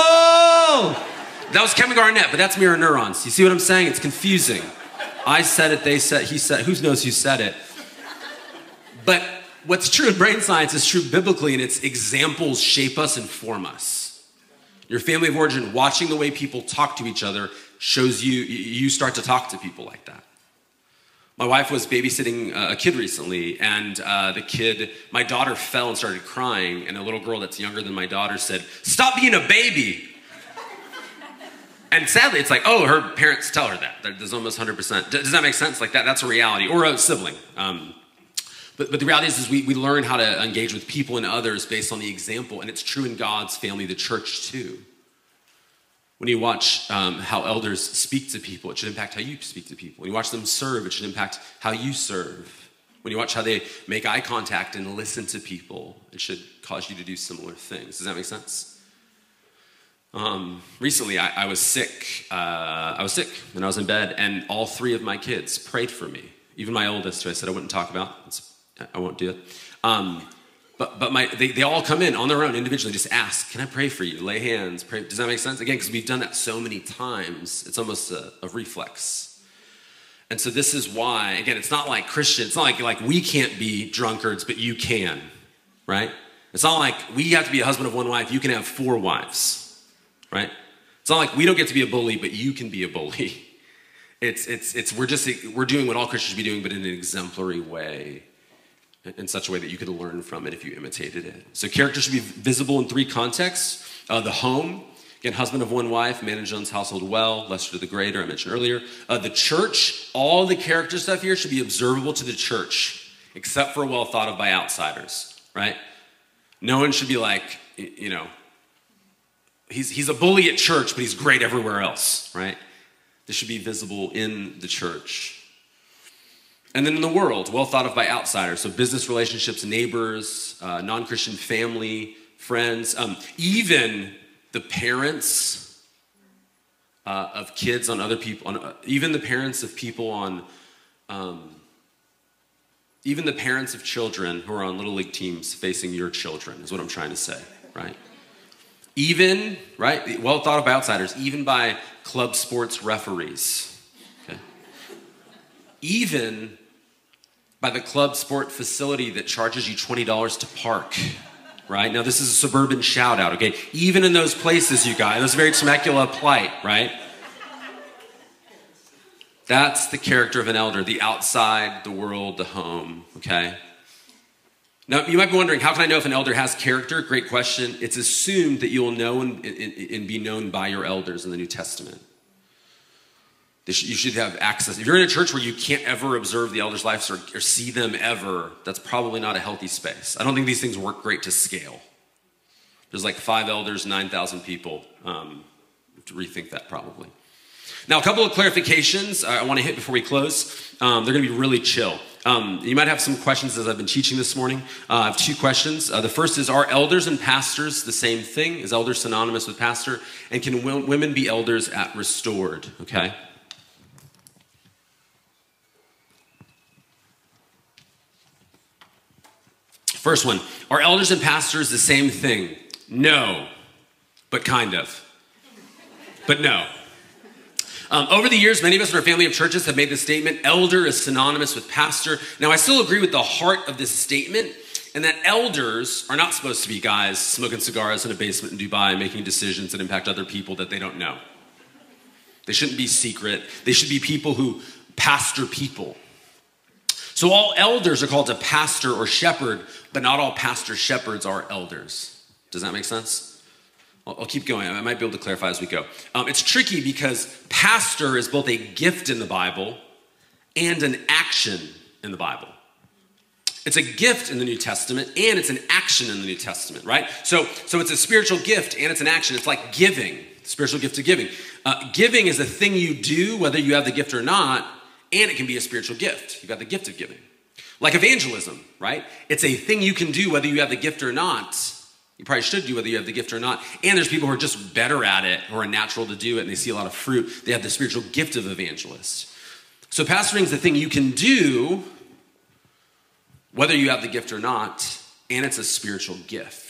That was Kevin Garnett, but that's mirror neurons. You see what I'm saying? It's confusing. I said it, they said, he said, who knows who said it? But what's true in brain science is true biblically, and it's examples shape us and form us. Your family of origin, watching the way people talk to each other, shows you, you start to talk to people like that. My wife was babysitting a kid recently, and uh, the kid, my daughter fell and started crying, and a little girl that's younger than my daughter said, stop being a baby. And sadly, it's like, oh, her parents tell her that. There's almost one hundred percent. Does that make sense? Like that, that's a reality. Or a sibling. Um, but, but the reality is, is we, we learn how to engage with people and others based on the example, and it's true in God's family, the church too. When you watch um, how elders speak to people, it should impact how you speak to people. When you watch them serve, it should impact how you serve. When you watch how they make eye contact and listen to people, it should cause you to do similar things. Does that make sense? Um, recently, I, I was sick. Uh, I was sick, and I was in bed, and all three of my kids prayed for me. Even my oldest, who I said I wouldn't talk about. It's, I won't do it. Um, But but my they, they all come in on their own individually. Just ask, can I pray for you? Lay hands. Pray. Does that make sense? Again, because we've done that so many times, it's almost a, a reflex. And so this is why, again, it's not like Christian. It's not like, like we can't be drunkards, but you can, right? It's not like we have to be a husband of one wife. You can have four wives, right? It's not like we don't get to be a bully, but you can be a bully. It's it's it's we're just we're doing what all Christians should be doing, but in an exemplary way. In such a way that you could learn from it if you imitated it. So character should be visible in three contexts. Uh, the home, again, husband of one wife, manage one's household well, Lester the Greater, I mentioned earlier. Uh, the church, all the character stuff here should be observable to the church, except for well thought of by outsiders, right? No one should be like, you know, he's, he's a bully at church, but he's great everywhere else, right? This should be visible in the church. And then in the world, well thought of by outsiders. So business relationships, neighbors, uh, non-Christian family, friends, um, even the parents uh, of kids on other people, on, uh, even the parents of people on, um, even the parents of children who are on Little League teams facing your children is what I'm trying to say, right? Even, right, well thought of by outsiders, even by club sports referees. Even by the club sport facility that charges you twenty dollars to park, right? Now, this is a suburban shout out, okay? Even in those places, you guys, those very Temecula plight, right? That's the character of an elder, the outside, the world, the home, okay? Now, you might be wondering, how can I know if an elder has character? Great question. It's assumed that you will know and, and, and be known by your elders in the New Testament. You should have access. If you're in a church where you can't ever observe the elders' lives or, or see them ever, that's probably not a healthy space. I don't think these things work great to scale. There's like five elders, nine thousand people. Um, to rethink that probably. Now, a couple of clarifications I want to hit before we close. Um, they're going to be really chill. Um, you might have some questions as I've been teaching this morning. Uh, I have two questions. Uh, the first is, are elders and pastors the same thing? Is elder synonymous with pastor? And can w- women be elders at Restored? Okay. First one, are elders and pastors the same thing? No, but kind of. But no. Um, over the years, many of us in our family of churches have made the statement, elder is synonymous with pastor. Now, I still agree with the heart of this statement, and that elders are not supposed to be guys smoking cigars in a basement in Dubai making decisions that impact other people that they don't know. They shouldn't be secret. They should be people who pastor people. So all elders are called to pastor or shepherd, but not all pastor shepherds are elders. Does that make sense? I'll, I'll keep going. I might be able to clarify as we go. Um, it's tricky because pastor is both a gift in the Bible and an action in the Bible. It's a gift in the New Testament and it's an action in the New Testament, right? So, so it's a spiritual gift and it's an action. It's like giving, spiritual gift of giving. Uh, giving is a thing you do, whether you have the gift or not, and it can be a spiritual gift. You've got the gift of giving. Like evangelism, right? It's a thing you can do whether you have the gift or not. You probably should do whether you have the gift or not. And there's people who are just better at it, who are natural to do it, and they see a lot of fruit. They have the spiritual gift of evangelist. So pastoring is the thing you can do whether you have the gift or not, and it's a spiritual gift.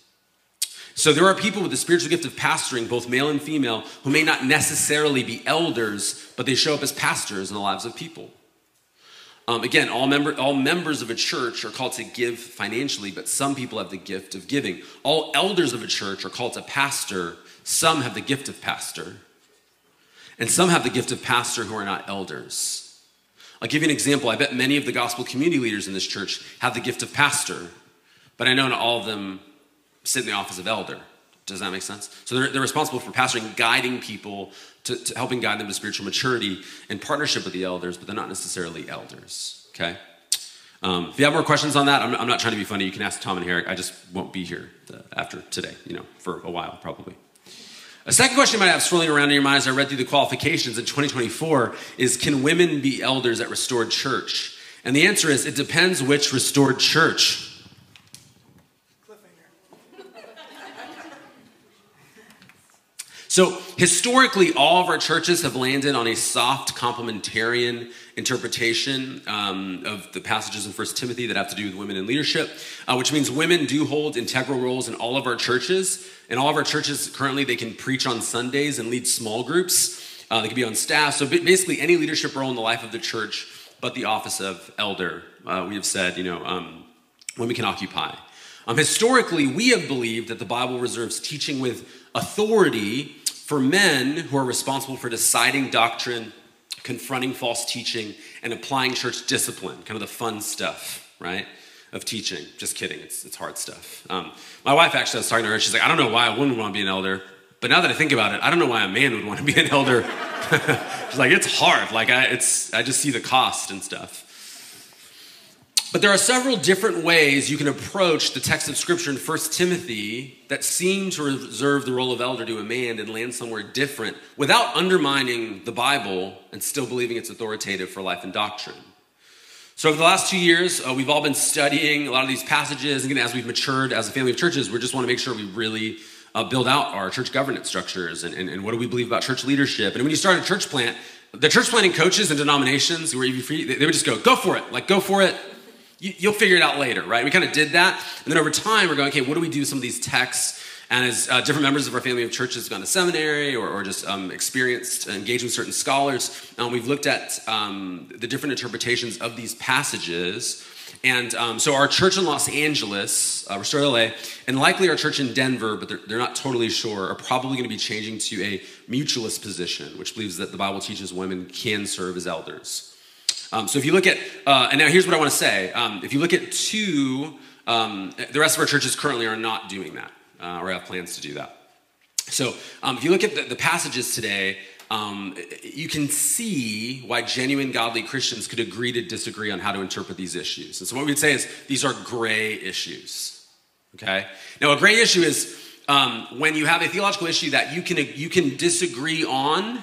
So there are people with the spiritual gift of pastoring, both male and female, who may not necessarily be elders, but they show up as pastors in the lives of people. Um, again, all, member, all members of a church are called to give financially, but some people have the gift of giving. All elders of a church are called to pastor. Some have the gift of pastor. And some have the gift of pastor who are not elders. I'll give you an example. I bet many of the gospel community leaders in this church have the gift of pastor, but I know not all of them sit in the office of elder. Does that make sense? So they're, they're responsible for pastoring, guiding people, to, to helping guide them to spiritual maturity in partnership with the elders, but they're not necessarily elders, okay? Um, if you have more questions on that, I'm, I'm not trying to be funny. You can ask Tom and Herrick. I just won't be here the, after today, you know, for a while probably. A second question you might have swirling around in your mind as I read through the qualifications in twenty twenty-four is, can women be elders at Restored Church? And the answer is, it depends which Restored Church. So historically, all of our churches have landed on a soft complementarian interpretation um, of the passages in First Timothy that have to do with women in leadership, uh, which means women do hold integral roles in all of our churches. In all of our churches, currently, they can preach on Sundays and lead small groups. Uh, they can be on staff. So basically, any leadership role in the life of the church, but the office of elder, uh, we have said, you know, um, women can occupy. Um, historically, we have believed that the Bible reserves teaching with authority for men who are responsible for deciding doctrine, confronting false teaching, and applying church discipline, kind of the fun stuff, right, of teaching. Just kidding, it's it's hard stuff. Um, my wife actually, I was talking to her, she's like, I don't know why a woman would want to be an elder, but now that I think about it, I don't know why a man would want to be an elder. She's like, it's hard, like I, it's, I just see the cost and stuff. But there are several different ways you can approach the text of Scripture in First Timothy that seem to reserve the role of elder to a man and land somewhere different without undermining the Bible and still believing it's authoritative for life and doctrine. So over the last two years, uh, we've all been studying a lot of these passages. And again, as we've matured as a family of churches, we just want to make sure we really uh, build out our church governance structures and, and, and what do we believe about church leadership. And when you start a church plant, the church planting coaches and denominations, who are E V free, they, they would just go, go for it, like go for it. You'll figure it out later, right? We kind of did that. And then over time, we're going, okay, what do we do with some of these texts? And as uh, different members of our family of churches have gone to seminary or, or just um, experienced engaging with certain scholars, um, we've looked at um, the different interpretations of these passages. And um, so our church in Los Angeles, uh, Restore L A, and likely our church in Denver, but they're, they're not totally sure, are probably going to be changing to a mutualist position, which believes that the Bible teaches women can serve as elders. Um, so if you look at, uh, and now here's what I want to say. Um, if you look at two, um, the rest of our churches currently are not doing that, uh, or have plans to do that. So um, if you look at the, the passages today, um, you can see why genuine godly Christians could agree to disagree on how to interpret these issues. And so what we'd say is these are gray issues, okay? Now a gray issue is um, when you have a theological issue that you can you can disagree on,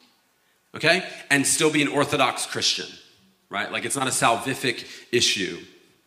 okay, and still be an Orthodox Christian. Right? Like it's not a salvific issue.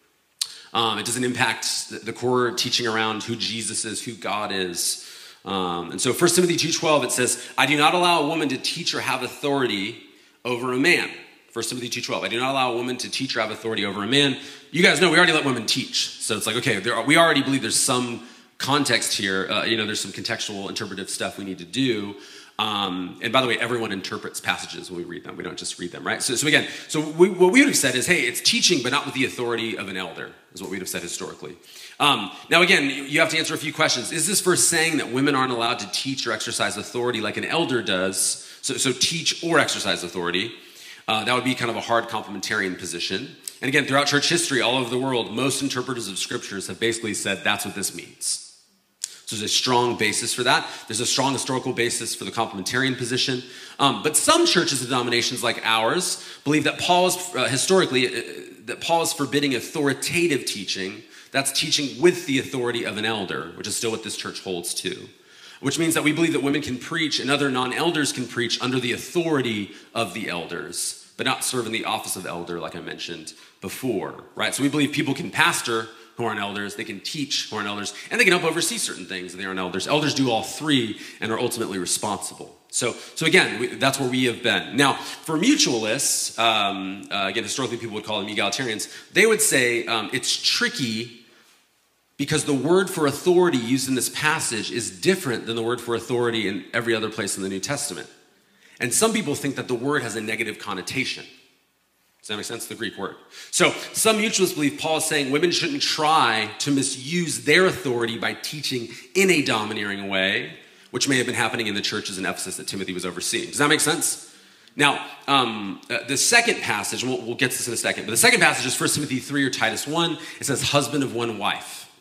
Um, it doesn't impact the, the core teaching around who Jesus is, who God is. Um, and so First Timothy two twelve, it says, I do not allow a woman to teach or have authority over a man. First Timothy two twelve, I do not allow a woman to teach or have authority over a man. You guys know we already let women teach. So it's like, okay, there are, we already believe there's some context here. Uh, you know, there's some contextual interpretive stuff we need to do. Um, and by the way, everyone interprets passages when we read them. We don't just read them, right? So, so again, so we, what we would have said is, hey, it's teaching, but not with the authority of an elder, is what we would have said historically. Um, now, again, you have to answer a few questions. Is this verse saying that women aren't allowed to teach or exercise authority like an elder does? So, so teach or exercise authority. Uh, that would be kind of a hard complementarian position. And again, throughout church history, all over the world, most interpreters of scriptures have basically said that's what this means. So there's a strong basis for that. There's a strong historical basis for the complementarian position. Um, but some churches and denominations like ours believe that Paul is, uh, historically, uh, that Paul is forbidding authoritative teaching. That's teaching with the authority of an elder, which is still what this church holds to. Which means that we believe that women can preach and other non-elders can preach under the authority of the elders, but not serve in the office of elder like I mentioned before, right? So we believe people can pastor who aren't elders, they can teach who aren't elders, and they can help oversee certain things if they aren't elders. Elders do all three and are ultimately responsible. So, so again, we, that's where we have been. Now, for mutualists, um, uh, again, historically people would call them egalitarians, they would say um, it's tricky because the word for authority used in this passage is different than the word for authority in every other place in the New Testament. And some people think that the word has a negative connotation. Does that make sense? The Greek word. So some mutualists believe Paul is saying women shouldn't try to misuse their authority by teaching in a domineering way, which may have been happening in the churches in Ephesus that Timothy was overseeing. Does that make sense? Now, um, uh, the second passage, we'll, we'll get to this in a second, but the second passage is First Timothy three or Titus one. It says husband of one wife.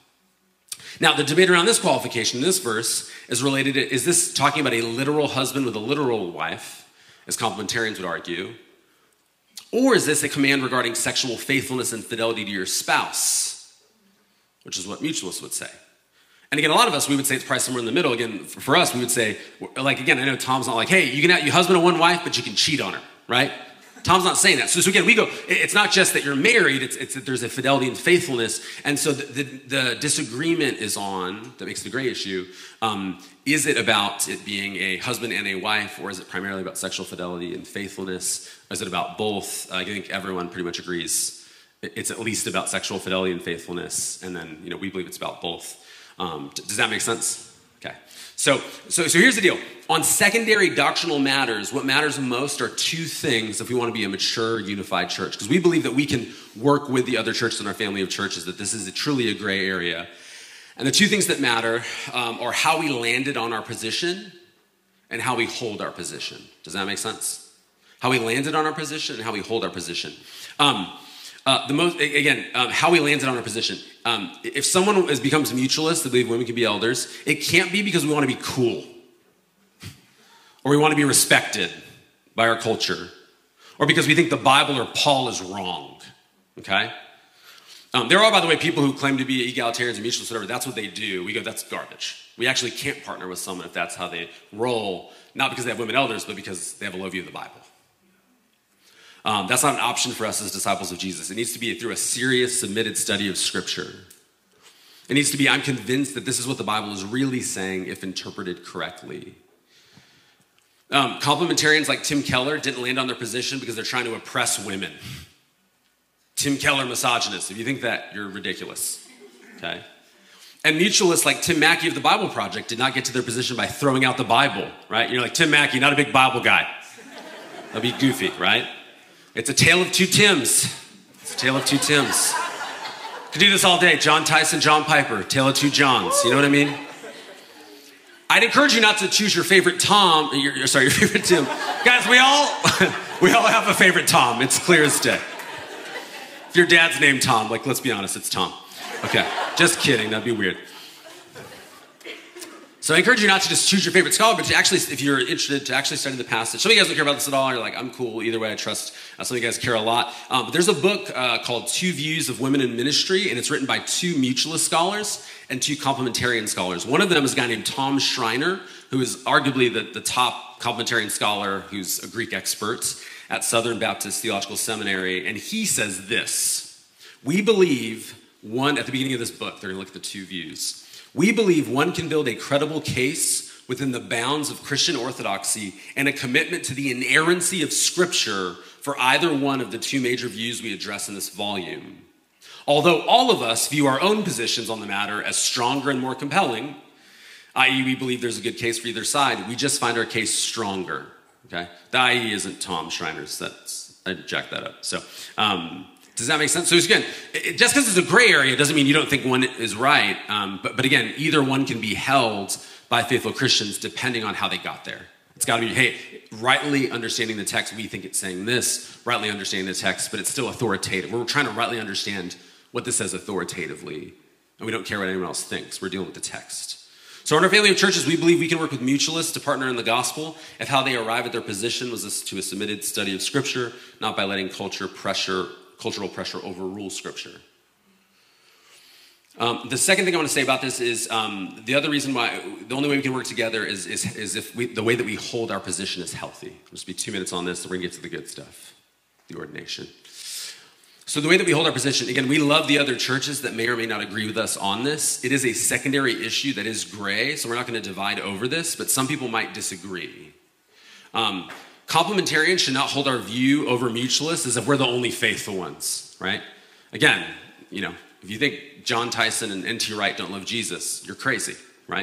Now, the debate around this qualification in this verse is related to, is this talking about a literal husband with a literal wife, as complementarians would argue? Or is this a command regarding sexual faithfulness and fidelity to your spouse, which is what mutualists would say? And again, a lot of us, we would say it's probably somewhere in the middle. Again, for us, we would say, like, again, I know Tom's not like, hey, you can have your husband and one wife, but you can cheat on her, right? Tom's not saying that. So, so again, we go, it's not just that you're married, it's, it's that there's a fidelity and faithfulness. And so the, the, the disagreement is on, that makes the gray issue, um, is it about it being a husband and a wife, or is it primarily about sexual fidelity and faithfulness? Or is it about both? Uh, I think everyone pretty much agrees it's at least about sexual fidelity and faithfulness. And then, you know, we believe it's about both. Um, does that make sense? Okay. So, so, so here's the deal. On secondary doctrinal matters, what matters most are two things if we want to be a mature, unified church. Because we believe that we can work with the other churches in our family of churches, that this is a, truly a gray area. And the two things that matter um, are how we landed on our position and how we hold our position. Does that make sense? How we landed on our position and how we hold our position. Um, Uh, the most again, um, how we landed on our position. Um, if someone is, becomes a mutualist, they believe women can be elders, it can't be because we want to be cool, or we want to be respected by our culture, or because we think the Bible or Paul is wrong. Okay. Um, there are, by the way, people who claim to be egalitarians and mutualists, whatever. That's what they do. We go, that's garbage. We actually can't partner with someone if that's how they roll, not because they have women elders, but because they have a low view of the Bible. Um, that's not an option for us as disciples of Jesus. It needs to be through a serious, submitted study of Scripture. It needs to be, I'm convinced that this is what the Bible is really saying if interpreted correctly. Um, complementarians like Tim Keller didn't land on their position because they're trying to oppress women. Tim Keller, misogynist. If you think that, you're ridiculous. Okay? And mutualists like Tim Mackey of the Bible Project did not get to their position by throwing out the Bible, right? You're like, Tim Mackey, not a big Bible guy. That'd be goofy, right? It's a tale of two Tims. It's a tale of two Tims. Could do this all day. John Tyson, John Piper, tale of two Johns. You know what I mean? I'd encourage you not to choose your favorite Tom. Your, your, sorry, your favorite Tim. Guys, we all we all have a favorite Tom. It's clear as day. If your dad's named Tom, like, let's be honest, it's Tom. Okay, just kidding. That'd be weird. So I encourage you not to just choose your favorite scholar, but to actually, if you're interested, to actually study the passage. Some of you guys don't care about this at all. You're like, I'm cool. Either way, I trust. Uh, some of you guys care a lot. Um, but there's a book uh, called Two Views of Women in Ministry, and it's written by two mutualist scholars and two complementarian scholars. One of them is a guy named Tom Schreiner, who is arguably the, the top complementarian scholar who's a Greek expert at Southern Baptist Theological Seminary. And he says this: we believe one, at the beginning of this book, they're going to look at the two views. We believe one can build a credible case within the bounds of Christian orthodoxy and a commitment to the inerrancy of Scripture for either one of the two major views we address in this volume. Although all of us view our own positions on the matter as stronger and more compelling, that is we believe there's a good case for either side, we just find our case stronger. Okay? The that is isn't Tom Schreiner's. That's, I jacked that up. So, um, does that make sense? So again, it, just because it's a gray area doesn't mean you don't think one is right. Um, but, but again, either one can be held by faithful Christians depending on how they got there. It's got to be, hey, rightly understanding the text, we think it's saying this, rightly understanding the text, but it's still authoritative. We're trying to rightly understand what this says authoritatively, and we don't care what anyone else thinks. We're dealing with the text. So in our family of churches, we believe we can work with mutualists to partner in the gospel if how they arrive at their position was to a submitted study of Scripture, not by letting culture pressure cultural pressure overrule Scripture. Um, the second thing I want to say about this is um, the other reason why, the only way we can work together is, is, is if we, the way that we hold our position is healthy. I'll just be two minutes on this, so we're going to get to the good stuff, the ordination. So the way that we hold our position, again, we love the other churches that may or may not agree with us on this. It is a secondary issue that is gray, so we're not going to divide over this, but some people might disagree. Um, Complementarians should not hold our view over mutualists as if we're the only faithful ones, right? Again, you know, if you think John Tyson and N T Wright don't love Jesus, you're crazy, right?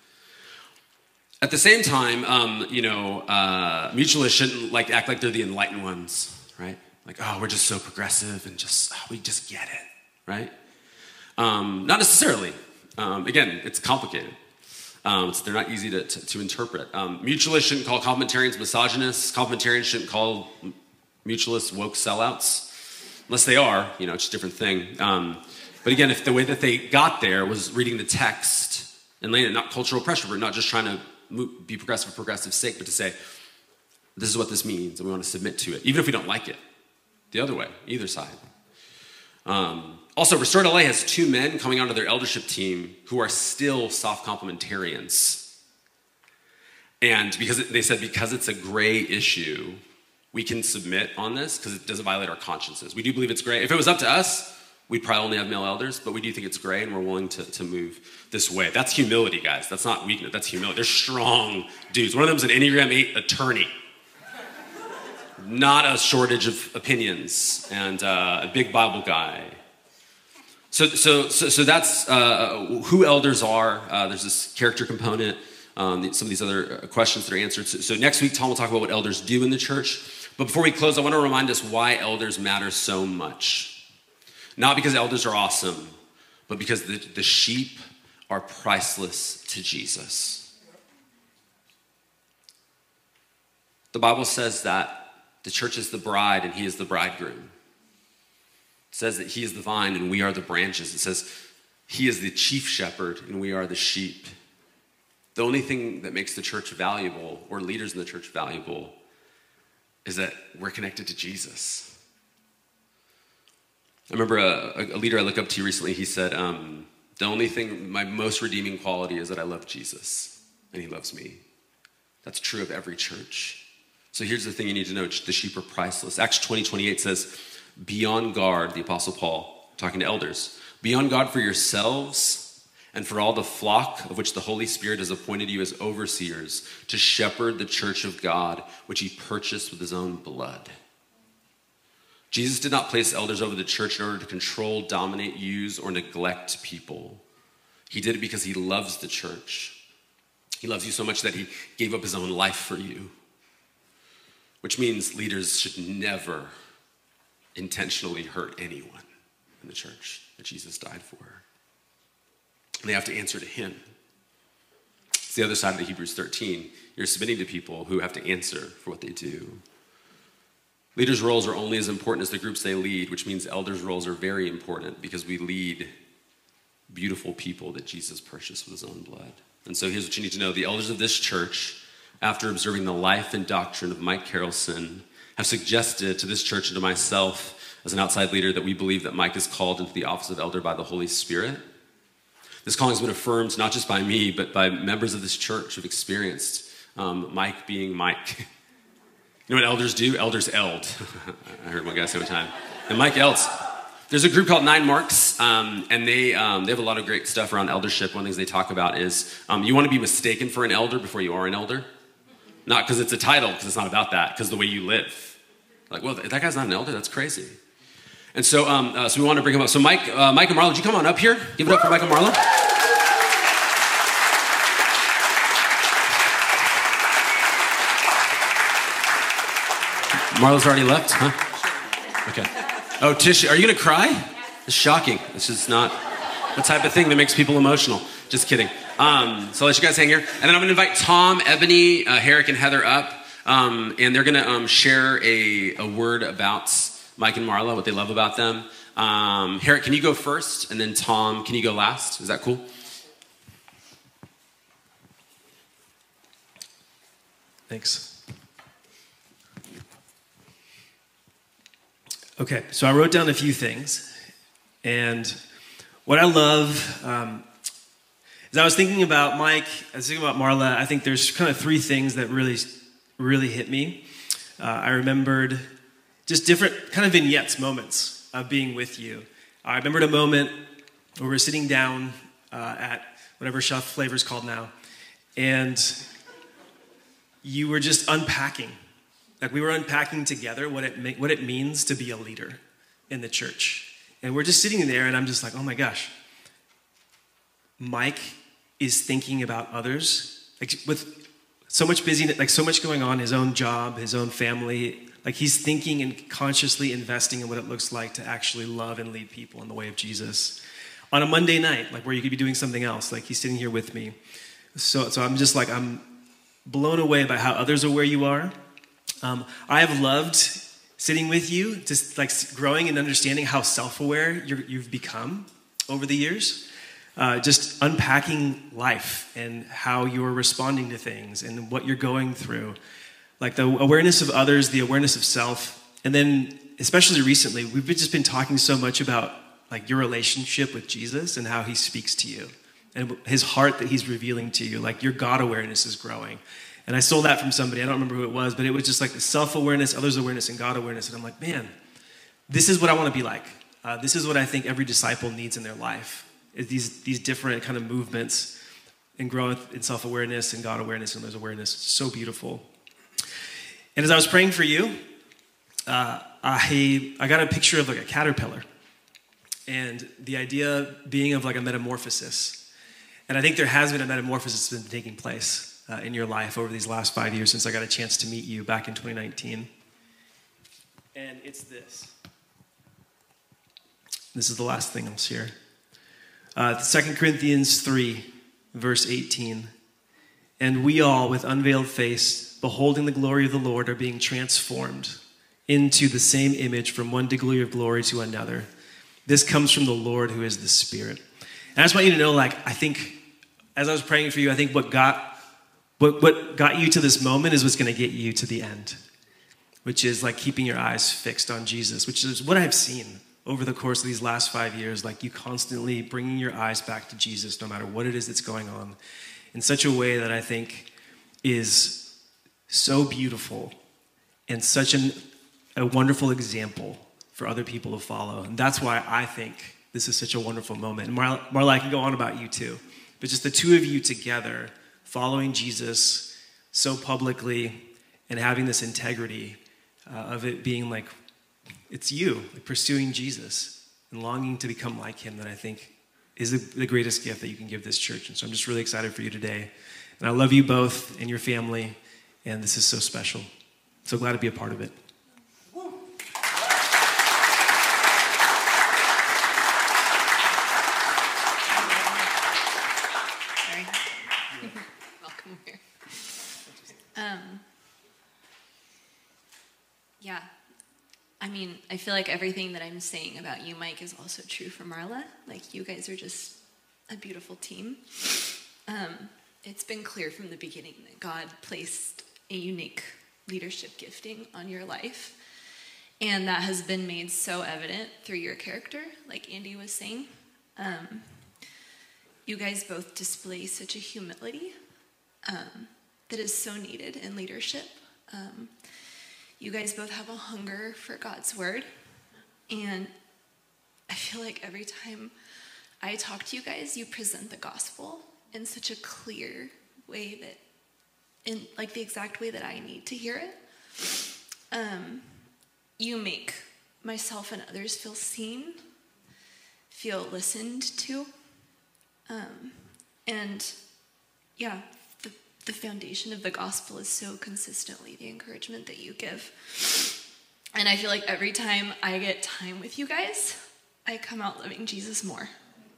At the same time, um, you know, uh, mutualists shouldn't like act like they're the enlightened ones, right? Like, oh, we're just so progressive and just, oh, we just get it, right? Um, not necessarily. Um, again, it's complicated. Um, so they're not easy to, to, to interpret. Um, mutualists shouldn't call complementarians misogynists. Complementarians shouldn't call mutualists woke sellouts. Unless they are, you know, it's a different thing. Um, but again, if the way that they got there was reading the text and laying it, not cultural pressure, but not just trying to move, be progressive for progressive's sake, but to say, this is what this means, and we want to submit to it, even if we don't like it. The other way, either side. Um, also, Restored L A has two men coming onto their eldership team who are still soft complementarians. And because it, they said because it's a gray issue, we can submit on this because it doesn't violate our consciences. We do believe it's great. If it was up to us, we'd probably only have male elders, but we do think it's great and we're willing to, to move this way. That's humility, guys. That's not weakness. That's humility. They're strong dudes. One of them is an Enneagram eight attorney. Not a shortage of opinions, and uh, a big Bible guy. So, so, so, so that's uh, who elders are. Uh, there's this character component. Um, some of these other questions that are answered. So, so next week, Tom will talk about what elders do in the church. But before we close, I want to remind us why elders matter so much. Not because elders are awesome, but because the, the sheep are priceless to Jesus. The Bible says that the church is the bride and he is the bridegroom. It says that he is the vine and we are the branches. It says he is the chief shepherd and we are the sheep. The only thing that makes the church valuable, or leaders in the church valuable, is that we're connected to Jesus. I remember a, a leader I look up to recently, he said, um, the only thing, my most redeeming quality is that I love Jesus, and he loves me. That's true of every church. So here's the thing you need to know, the sheep are priceless. Acts twenty, twenty-eight says, be on guard, the Apostle Paul, talking to elders, be on guard for yourselves and for all the flock of which the Holy Spirit has appointed you as overseers to shepherd the church of God, which he purchased with his own blood. Jesus did not place elders over the church in order to control, dominate, use, or neglect people. He did it because he loves the church. He loves you so much that he gave up his own life for you, which means leaders should never intentionally hurt anyone in the church that Jesus died for. And they have to answer to him. It's the other side of the Hebrews thirteen. You're submitting to people who have to answer for what they do. Leaders' roles are only as important as the groups they lead, which means elders' roles are very important because we lead beautiful people that Jesus purchased with his own blood. And so here's what you need to know. The elders of this church, after observing the life and doctrine of Mike Carrollson, have suggested to this church and to myself as an outside leader that we believe that Mike is called into the office of elder by the Holy Spirit. This calling has been affirmed not just by me, but by members of this church who've experienced um, Mike being Mike. You know what elders do? Elders eld. I heard one guy say one time. And Mike elds. There's a group called Nine Marks, um, and they um, they have a lot of great stuff around eldership. One of the things they talk about is um, you want to be mistaken for an elder before you are an elder. Not because it's a title, because it's not about that, because the way you live. Like, well, that guy's not an elder? That's crazy. And so um, uh, so we want to bring him up. So Mike, uh, Mike and Marlo, would you come on up here? Give it up for Mike and Marlo. Marlo's already left, huh? Okay. Oh, Tish, are you gonna cry? It's shocking. It's just not the type of thing that makes people emotional. Just kidding. Um, so I'll let you guys hang here. And then I'm gonna invite Tom, Ebony, uh, Herrick, and Heather up. Um, and they're gonna um, share a, a word about Mike and Marla, what they love about them. Um, Herrick, can you go first? And then Tom, can you go last? Is that cool? Thanks. Okay, so I wrote down a few things, and what I love um, is I was thinking about Mike, I was thinking about Marla. I think there's kind of three things that really, really hit me. Uh, I remembered just different kind of vignettes, moments of being with you. I remembered a moment where we were sitting down uh, at whatever Chef Flavor's called now, and you were just unpacking. Like we were unpacking together what it what it means to be a leader in the church. And we're just sitting there and I'm just like, oh my gosh. Mike is thinking about others. Like with so much busyness, like so much going on, his own job, his own family. Like he's thinking and consciously investing in what it looks like to actually love and lead people in the way of Jesus. On a Monday night, like where you could be doing something else, like he's sitting here with me. So, so I'm just like, I'm blown away by how others are where you are. Um, I have loved sitting with you, just like growing and understanding how self-aware you're, you've become over the years. Uh, just unpacking life and how you're responding to things and what you're going through. Like the awareness of others, the awareness of self. And then, especially recently, we've just been talking so much about like your relationship with Jesus and how he speaks to you and his heart that he's revealing to you. Like your God awareness is growing. And I stole that from somebody. I don't remember who it was, but it was just like the self-awareness, others' awareness, and God awareness. And I'm like, man, this is what I want to be like. Uh, this is what I think every disciple needs in their life, is these, these different kind of movements and growth in self-awareness and God awareness and others' awareness. It's so beautiful. And as I was praying for you, uh, I, I got a picture of like a caterpillar. And the idea being of like a metamorphosis. And I think there has been a metamorphosis that's been taking place uh, in your life over these last five years since I got a chance to meet you back in twenty nineteen. And it's this. This is the last thing I'll share. Uh, Second Corinthians three, verse eighteen. And we all, with unveiled face, beholding the glory of the Lord, are being transformed into the same image from one degree of glory to another. This comes from the Lord who is the Spirit. And I just want you to know, like, I think, as I was praying for you, I think what got what, what got you to this moment is what's going to get you to the end, which is like keeping your eyes fixed on Jesus, which is what I've seen over the course of these last five years, like you constantly bringing your eyes back to Jesus, no matter what it is that's going on, in such a way that I think is so beautiful and such an, a wonderful example for other people to follow. And that's why I think this is such a wonderful moment. And Marla, Marla, I can go on about you too, but just the two of you together following Jesus so publicly and having this integrity uh, of it being like, it's you, like pursuing Jesus and longing to become like him, that I think is the, the greatest gift that you can give this church. And so I'm just really excited for you today. And I love you both and your family, and this is so special. So glad to be a part of it. Welcome here. Um, yeah. I mean, I feel like everything that I'm saying about you, Mike, is also true for Marla. Like, you guys are just a beautiful team. Um, it's been clear from the beginning that God placed a unique leadership gifting on your life. And that has been made so evident through your character, like Andy was saying. Um, you guys both display such a humility um, that is so needed in leadership. Um, You guys both have a hunger for God's word. And I feel like every time I talk to you guys, you present the gospel in such a clear way, that, in like the exact way that I need to hear it. Um, you make myself and others feel seen, feel listened to. Um, and yeah, the, the foundation of the gospel is so consistently the encouragement that you give. And I feel like every time I get time with you guys, I come out loving Jesus more.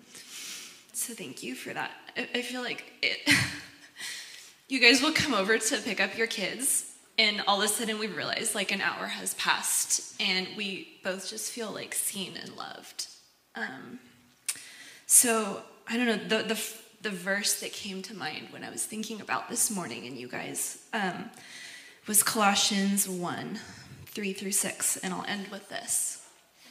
So thank you for that. I, I feel like it, you guys will come over to pick up your kids, and all of a sudden we realize like an hour has passed, and we both just feel like seen and loved. Um, so I don't know, the, the the verse that came to mind when I was thinking about this morning and you guys um, was Colossians one, three through six, and I'll end with this.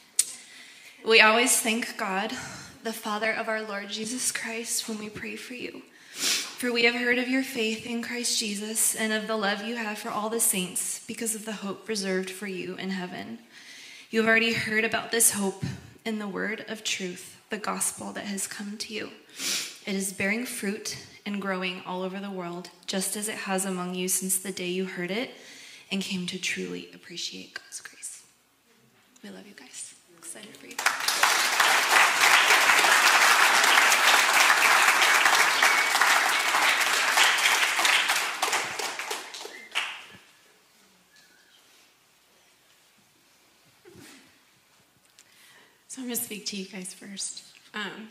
We always thank God, the Father of our Lord Jesus Christ, when we pray for you. For we have heard of your faith in Christ Jesus and of the love you have for all the saints because of the hope reserved for you in heaven. You have already heard about this hope in the word of truth, the gospel that has come to you. It is bearing fruit and growing all over the world, just as it has among you since the day you heard it and came to truly appreciate God's grace. We love you guys. Excited for you. So I'm going to speak to you guys first. Um,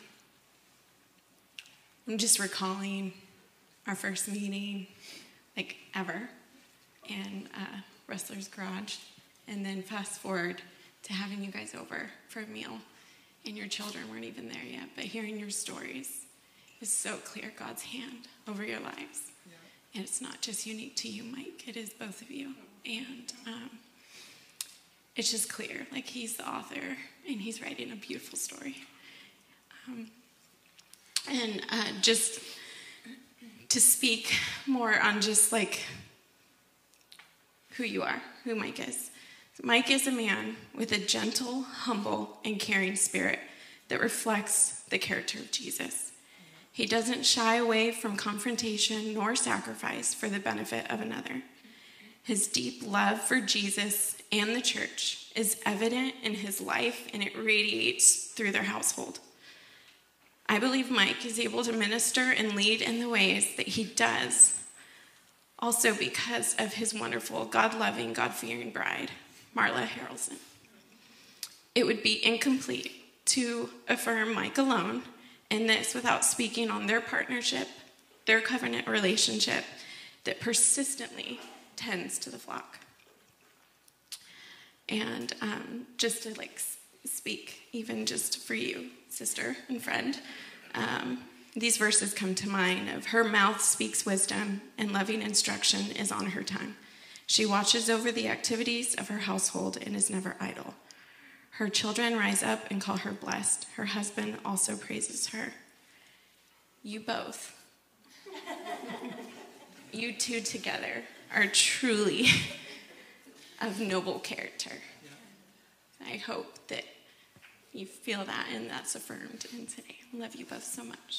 I'm just recalling our first meeting, like ever, in uh, Wrestler's Garage. And then fast forward to having you guys over for a meal. And your children weren't even there yet. But hearing your stories is so clear God's hand over your lives. Yeah. And it's not just unique to you, Mike. It is both of you. And um, it's just clear. Like, he's the author, and he's writing a beautiful story. Um, and uh, just to speak more on just like who you are, who Mike is. Mike is a man with a gentle, humble, and caring spirit that reflects the character of Jesus. He doesn't shy away from confrontation nor sacrifice for the benefit of another. His deep love for Jesus and the church is evident in his life, and it radiates through their household. I believe Mike is able to minister and lead in the ways that he does, also because of his wonderful, God-loving, God-fearing bride, Marla Harrelson. It would be incomplete to affirm Mike alone in this without speaking on their partnership, their covenant relationship that persistently tends to the flock. And um, just to like speak, even just for you, sister and friend, um, these verses come to mind of her mouth speaks wisdom and loving instruction is on her tongue. She watches over the activities of her household and is never idle. Her children rise up and call her blessed. Her husband also praises her. You both, you two together are truly of noble character. I hope that you feel that and that's affirmed in today. I love you both so much.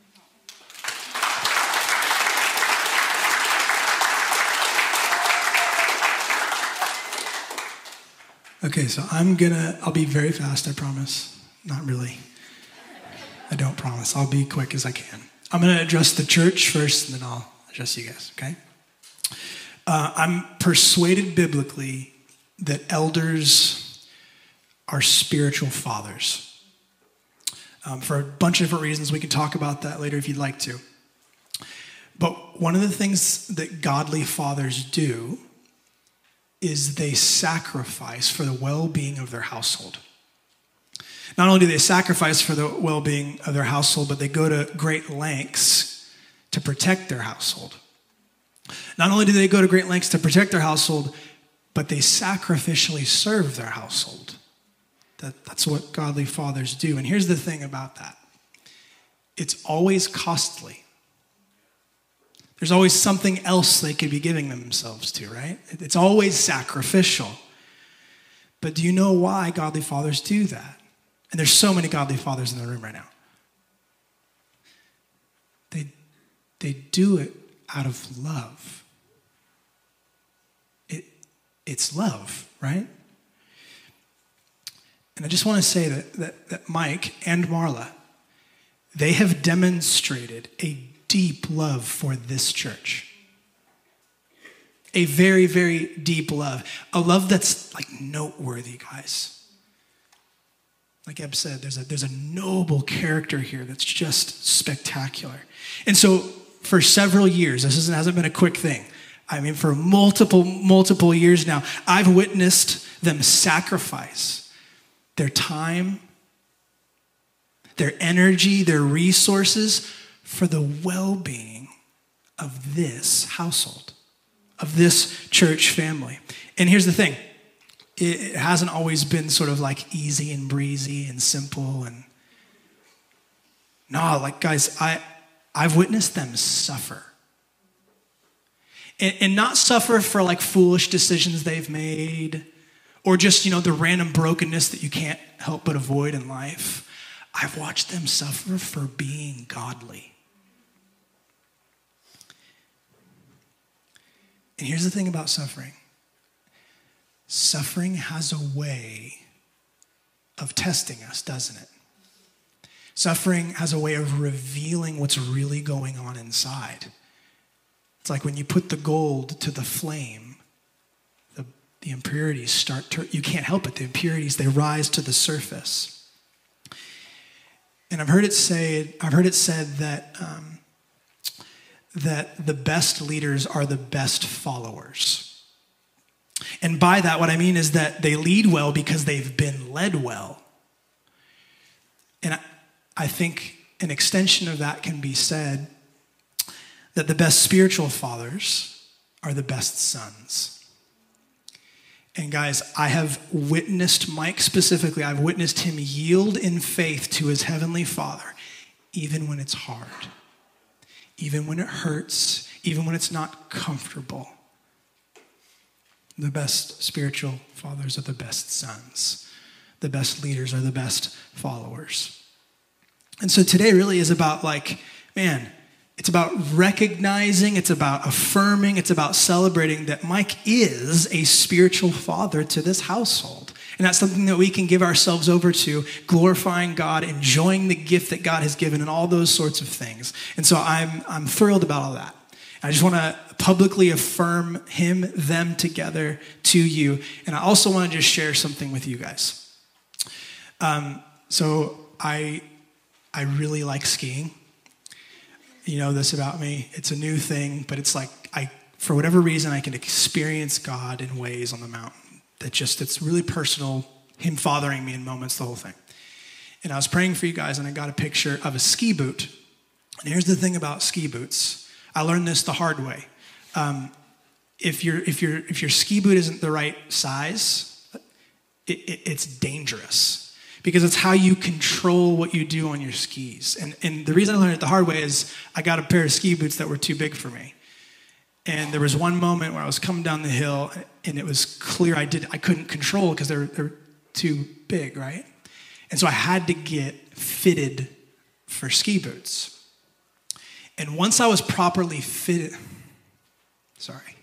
Okay, so I'm gonna, I'll be very fast, I promise. Not really. I don't promise. I'll be quick as I can. I'm gonna address the church first, and then I'll address you guys, okay? Uh, I'm persuaded biblically that elders are spiritual fathers. Um, for a bunch of different reasons. We can talk about that later if you'd like to. But one of the things that godly fathers do is they sacrifice for the well-being of their household. Not only do they sacrifice for the well-being of their household, but they go to great lengths to protect their household. Not only do they go to great lengths to protect their household, but they sacrificially serve their household. That, that's what godly fathers do. And here's the thing about that. It's always costly. There's always something else they could be giving themselves to, right? It's always sacrificial. But do you know why godly fathers do that? And there's so many godly fathers in the room right now. They, they do it out of love. It, it's love, right? And I just want to say that, that, that Mike and Marla, they have demonstrated a deep love for this church. A very, very deep love. A love that's like noteworthy, guys. Like Eb said, there's a, there's a noble character here that's just spectacular. And so for several years, this isn't, hasn't been a quick thing. I mean, for multiple, multiple years now, I've witnessed them sacrifice their time, their energy, their resources for the well-being of this household, of this church family. And here's the thing. It hasn't always been sort of like easy and breezy and simple. And no, like guys, I, I've witnessed them suffer. And, and not suffer for like foolish decisions they've made or just, you know, the random brokenness that you can't help but avoid in life. I've watched them suffer for being godly. And here's the thing about suffering. Suffering has a way of testing us, doesn't it? Suffering has a way of revealing what's really going on inside. It's like when you put the gold to the flame, the, the impurities start to, you can't help it. The impurities, they rise to the surface. And I've heard it say, I've heard it said that um, that the best leaders are the best followers. And by that, what I mean is that they lead well because they've been led well. And I, I think an extension of that can be said that the best spiritual fathers are the best sons. And guys, I have witnessed Mike specifically, I've witnessed him yield in faith to his heavenly Father, even when it's hard. even when it hurts, even when it's not comfortable. The best spiritual fathers are the best sons. The best leaders are the best followers. And so today really is about like, man, it's about recognizing, it's about affirming, it's about celebrating that Mike is a spiritual father to this household. And that's something that we can give ourselves over to, glorifying God, enjoying the gift that God has given, and all those sorts of things. And so I'm I'm thrilled about all that. I just want to publicly affirm him, them together to you. And I also want to just share something with you guys. Um, so I I really like skiing. You know this about me. It's a new thing, but it's like I, for whatever reason, I can experience God in ways on the mountain that just, it's really personal, him fathering me in moments, the whole thing. And I was praying for you guys, and I got a picture of a ski boot. And here's the thing about ski boots. I learned this the hard way. Um, if your if your if your ski boot isn't the right size, it, it, it's dangerous. Because it's how you control what you do on your skis. And and the reason I learned it the hard way is I got a pair of ski boots that were too big for me. And there was one moment where I was coming down the hill, and it was clear I did I couldn't control because they're they're too big, right? And so I had to get fitted for ski boots. And once I was properly fitted, sorry.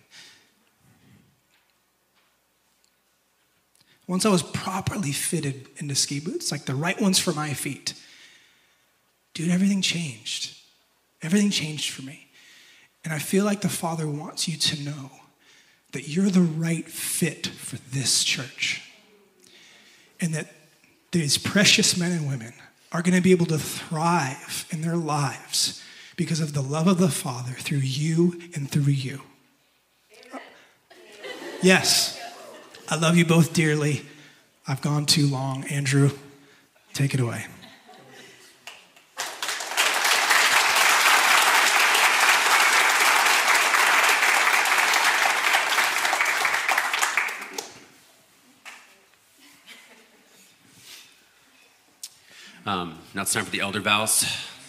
Once I was properly fitted into ski boots, like the right ones for my feet, dude, everything changed. Everything changed for me. And I feel like the Father wants you to know that you're the right fit for this church. And that these precious men and women are going to be able to thrive in their lives because of the love of the Father through you and through you. Yes. I love you both dearly. I've gone too long. Andrew, take it away. Um, now it's time for the elder vows.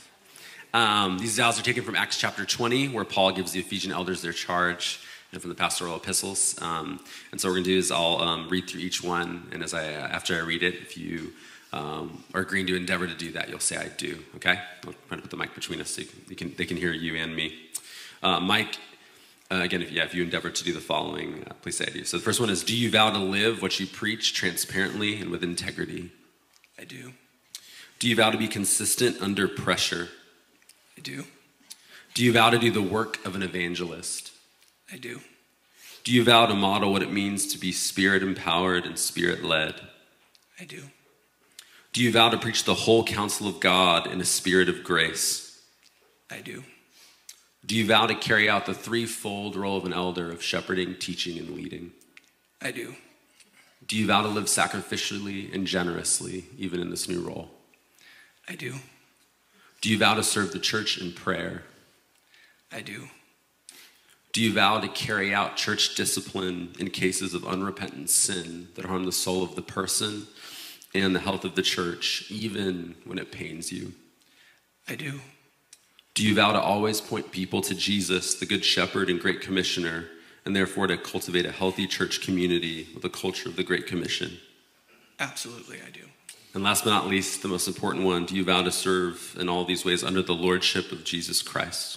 Um, these vows are taken from Acts chapter twenty, where Paul gives the Ephesian elders their charge, and from the pastoral epistles. Um, and so what we're going to do is I'll um, read through each one, and as I after I read it, if you um, are agreeing to endeavor to do that, you'll say I do, okay? I'm trying to put the mic between us so you can, you can, they can hear you and me. Uh, Mike, uh, again, if, yeah, if you endeavor to do the following, uh, please say I do. So the first one is, do you vow to live what you preach transparently and with integrity? I do. Do you vow to be consistent under pressure? I do. Do you vow to do the work of an evangelist? I do. Do you vow to model what it means to be spirit-empowered and spirit-led? I do. Do you vow to preach the whole counsel of God in a spirit of grace? I do. Do you vow to carry out the threefold role of an elder of shepherding, teaching, and leading? I do. Do you vow to live sacrificially and generously, even in this new role? I do. Do you vow to serve the church in prayer? I do. Do you vow to carry out church discipline in cases of unrepentant sin that harm the soul of the person and the health of the church, even when it pains you? I do. Do you vow to always point people to Jesus, the Good Shepherd and Great Commissioner, and therefore to cultivate a healthy church community with a culture of the Great Commission? Absolutely, I do. And last but not least, the most important one, do you vow to serve in all these ways under the lordship of Jesus Christ?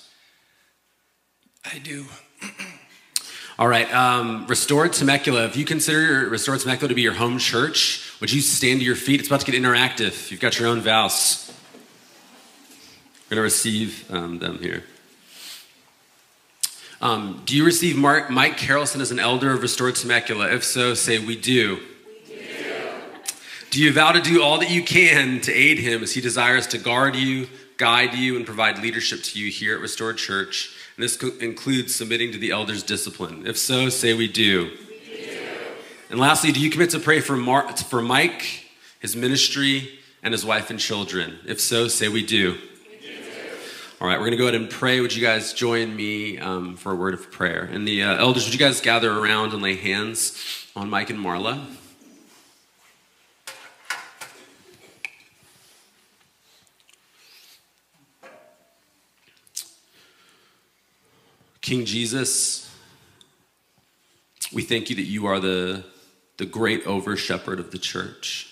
I do. All right, um, Restored Temecula. If you consider Restored Temecula to be your home church, would you stand to your feet? It's about to get interactive. You've got your own vows. We're going to receive um, them here. Um, do you receive Mark, Mike Carrollson as an elder of Restored Temecula? If so, say we do. We do. Do you vow to do all that you can to aid him as he desires to guard you, guide you, and provide leadership to you here at Restored Church? And this co- includes submitting to the elders' discipline. If so, say we do. We do. And lastly, do you commit to pray for, Mar- for Mike, his ministry, and his wife and children? If so, say we do. We do. All right, we're going to go ahead and pray. Would you guys join me um, for a word of prayer? And the uh, elders, would you guys gather around and lay hands on Mike and Marla? King Jesus, we thank you that you are the, the great over-shepherd of the church.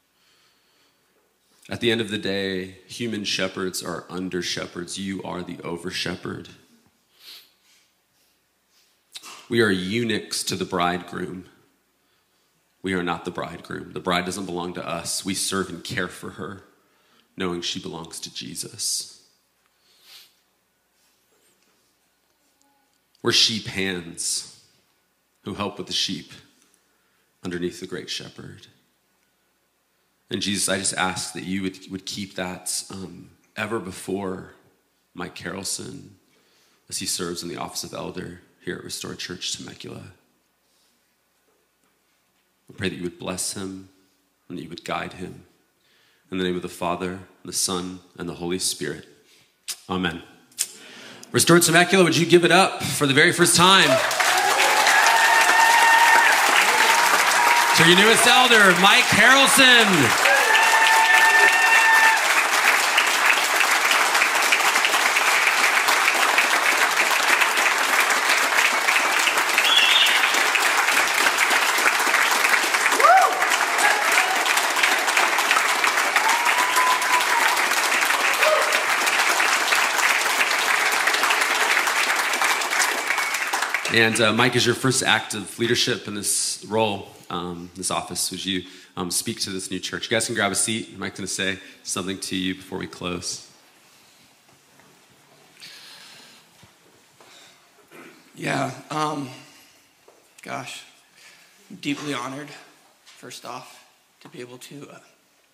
At the end of the day, human shepherds are under-shepherds. You are the over-shepherd. We are eunuchs to the bridegroom. We are not the bridegroom. The bride doesn't belong to us. We serve and care for her, knowing she belongs to Jesus. We're sheep hands who help with the sheep underneath the great shepherd. And Jesus, I just ask that you would, would keep that um, ever before Mike Carrollson as he serves in the office of elder here at Restored Church Temecula. I pray that you would bless him and that you would guide him. In the name of the Father, the Son, and the Holy Spirit. Amen. Restored Temecula, would you give it up for the very first time to your newest elder, Mike Carrollson. And uh, Mike, is your first act of leadership in this role, um, this office, would you um, speak to this new church? You guys can grab a seat. Mike's going to say something to you before we close. Yeah, um, gosh, I'm deeply honored, first off, to be able to, uh,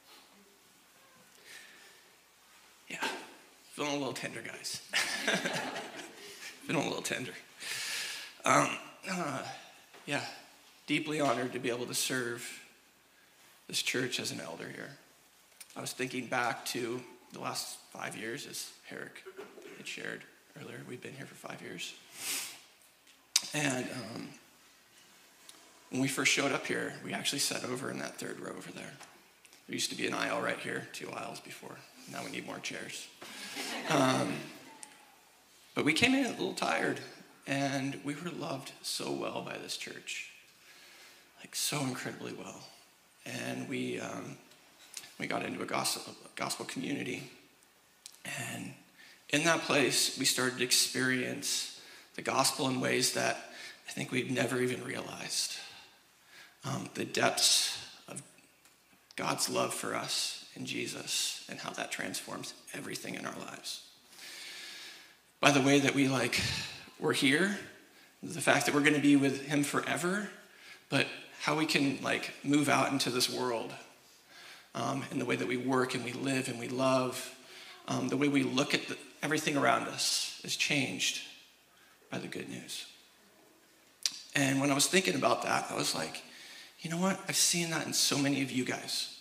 yeah, feeling a little tender, guys. Feeling a little tender. Um, uh, yeah, deeply honored to be able to serve this church as an elder here. I was thinking back to the last five years, as Herrick had shared earlier. We've been here for five years. And um, when we first showed up here, we actually sat over in that third row over there. There used to be an aisle right here, two aisles before. Now we need more chairs. Um, but we came in a little tired. And we were loved so well by this church, like so incredibly well. And we um, we got into a gospel, gospel community. And in that place, we started to experience the gospel in ways that I think we'd never even realized. Um, the depths of God's love for us in Jesus and how that transforms everything in our lives. By the way that we like... We're here, the fact that we're going to be with him forever, but how we can like move out into this world um, in the way that we work and we live and we love, um, the way we look at the, everything around us is changed by the good news. And when I was thinking about that, I was like, you know what? I've seen that in so many of you guys.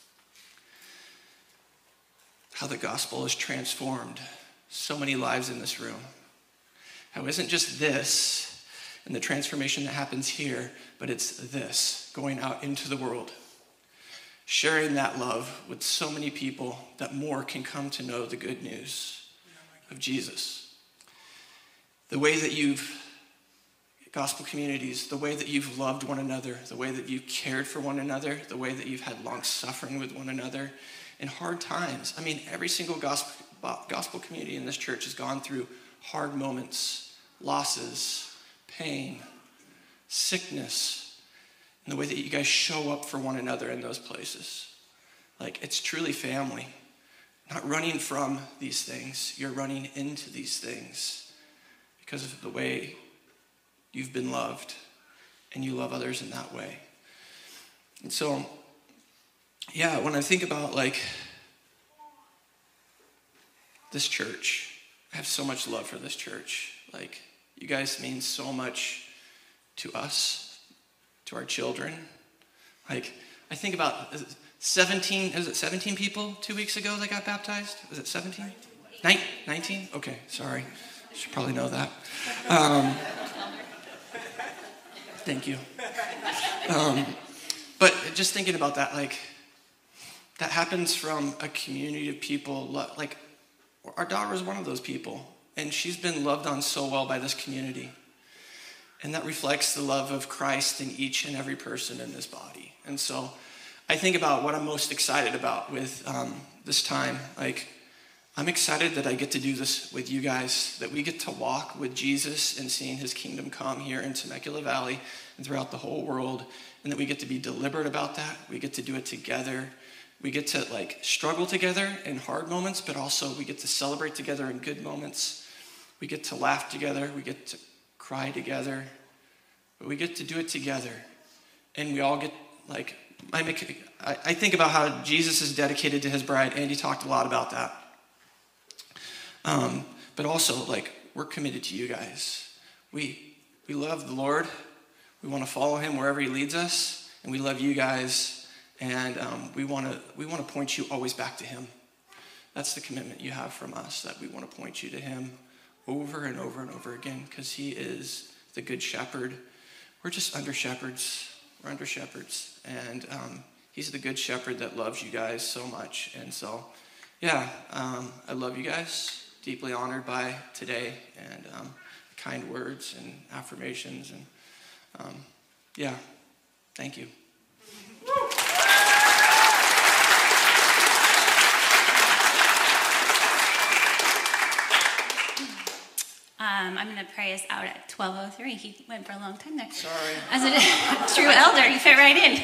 How the gospel has transformed so many lives in this room. How it isn't just this and the transformation that happens here, but it's this, going out into the world, sharing that love with so many people that more can come to know the good news of Jesus. The way that you've, gospel communities, the way that you've loved one another, the way that you've cared for one another, the way that you've had long suffering with one another in hard times. I mean, every single gospel, gospel community in this church has gone through hard moments, losses, pain, sickness, and the way that you guys show up for one another in those places. Like, it's truly family. Not running from these things, you're running into these things because of the way you've been loved, and you love others in that way. And so, yeah, when I think about, like, this church, I have so much love for this church. Like, you guys mean so much to us, to our children. Like, I think about is it seventeen, is it seventeen people two weeks ago that got baptized? Was it seventeen? nineteen? Okay, sorry. I should probably know that. Um, thank you. Um, but just thinking about that, like, that happens from a community of people, like, our daughter was one of those people. and she's been loved on so well by this community. And that reflects the love of Christ in each and every person in this body. And so I think about what I'm most excited about with um, this time. Like, I'm excited that I get to do this with you guys, that we get to walk with Jesus and seeing his kingdom come here in Temecula Valley and throughout the whole world, and that we get to be deliberate about that. We get to do it together. We get to like struggle together in hard moments, but also we get to celebrate together in good moments. We get to laugh together. We get to cry together, but we get to do it together. And we all get like, I, make, I, I think about how Jesus is dedicated to his bride. Andy talked a lot about that. Um, but also like, we're committed to you guys. We, we love the Lord. We want to follow him wherever he leads us. And we love you guys. And um, we want to, we want to point you always back to him. That's the commitment you have from us, that we want to point you to him over and over and over again, because he is the good shepherd. We're just under shepherds. We're under shepherds. And um, he's the good shepherd that loves you guys so much. And so, yeah, um, I love you guys. Deeply honored by today and um, kind words and affirmations. And um, yeah, thank you. Um, I'm going to pray us out at twelve oh three. He went for a long time there. Sorry. As a true elder, you fit right in.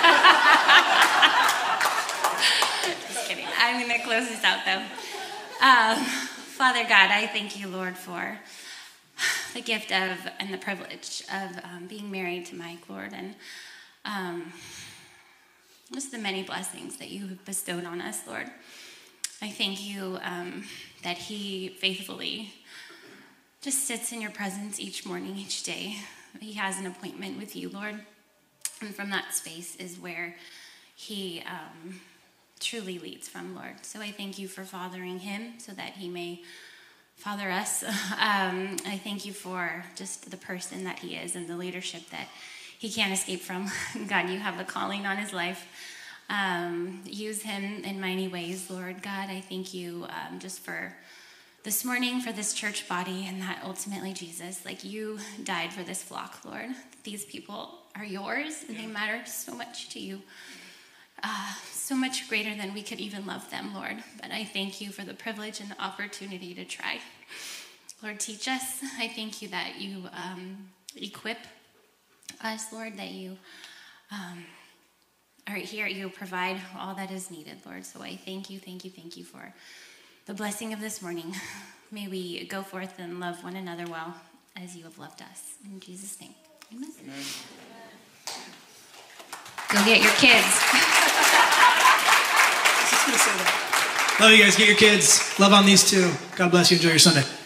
Just kidding. I'm going to close this out, though. Um, Father God, I thank you, Lord, for the gift of and the privilege of um, being married to Mike, Lord, and um, just the many blessings that you have bestowed on us, Lord. I thank you um, that he faithfully just sits in your presence each morning, each day. He has an appointment with you, Lord. And from that space is where he um, truly leads from, Lord. So I thank you for fathering him so that he may father us. Um, I thank you for just the person that he is and the leadership that he can't escape from. God, you have a calling on his life. Um, use him in mighty ways, Lord. God, I thank you um, just for this morning, for this church body, and that ultimately, Jesus, like you died for this flock, Lord. These people are yours, and they matter so much to you. Uh, so much greater than we could even love them, Lord. But I thank you for the privilege and the opportunity to try. Lord, teach us. I thank you that you um, equip us, Lord, that you um, are here, you provide all that is needed, Lord. So I thank you, thank you, thank you for the blessing of this morning. May we go forth and love one another well as you have loved us. In Jesus' name, amen. Amen. Go get your kids. Love you guys. Get your kids. Love on these two. God bless you. Enjoy your Sunday.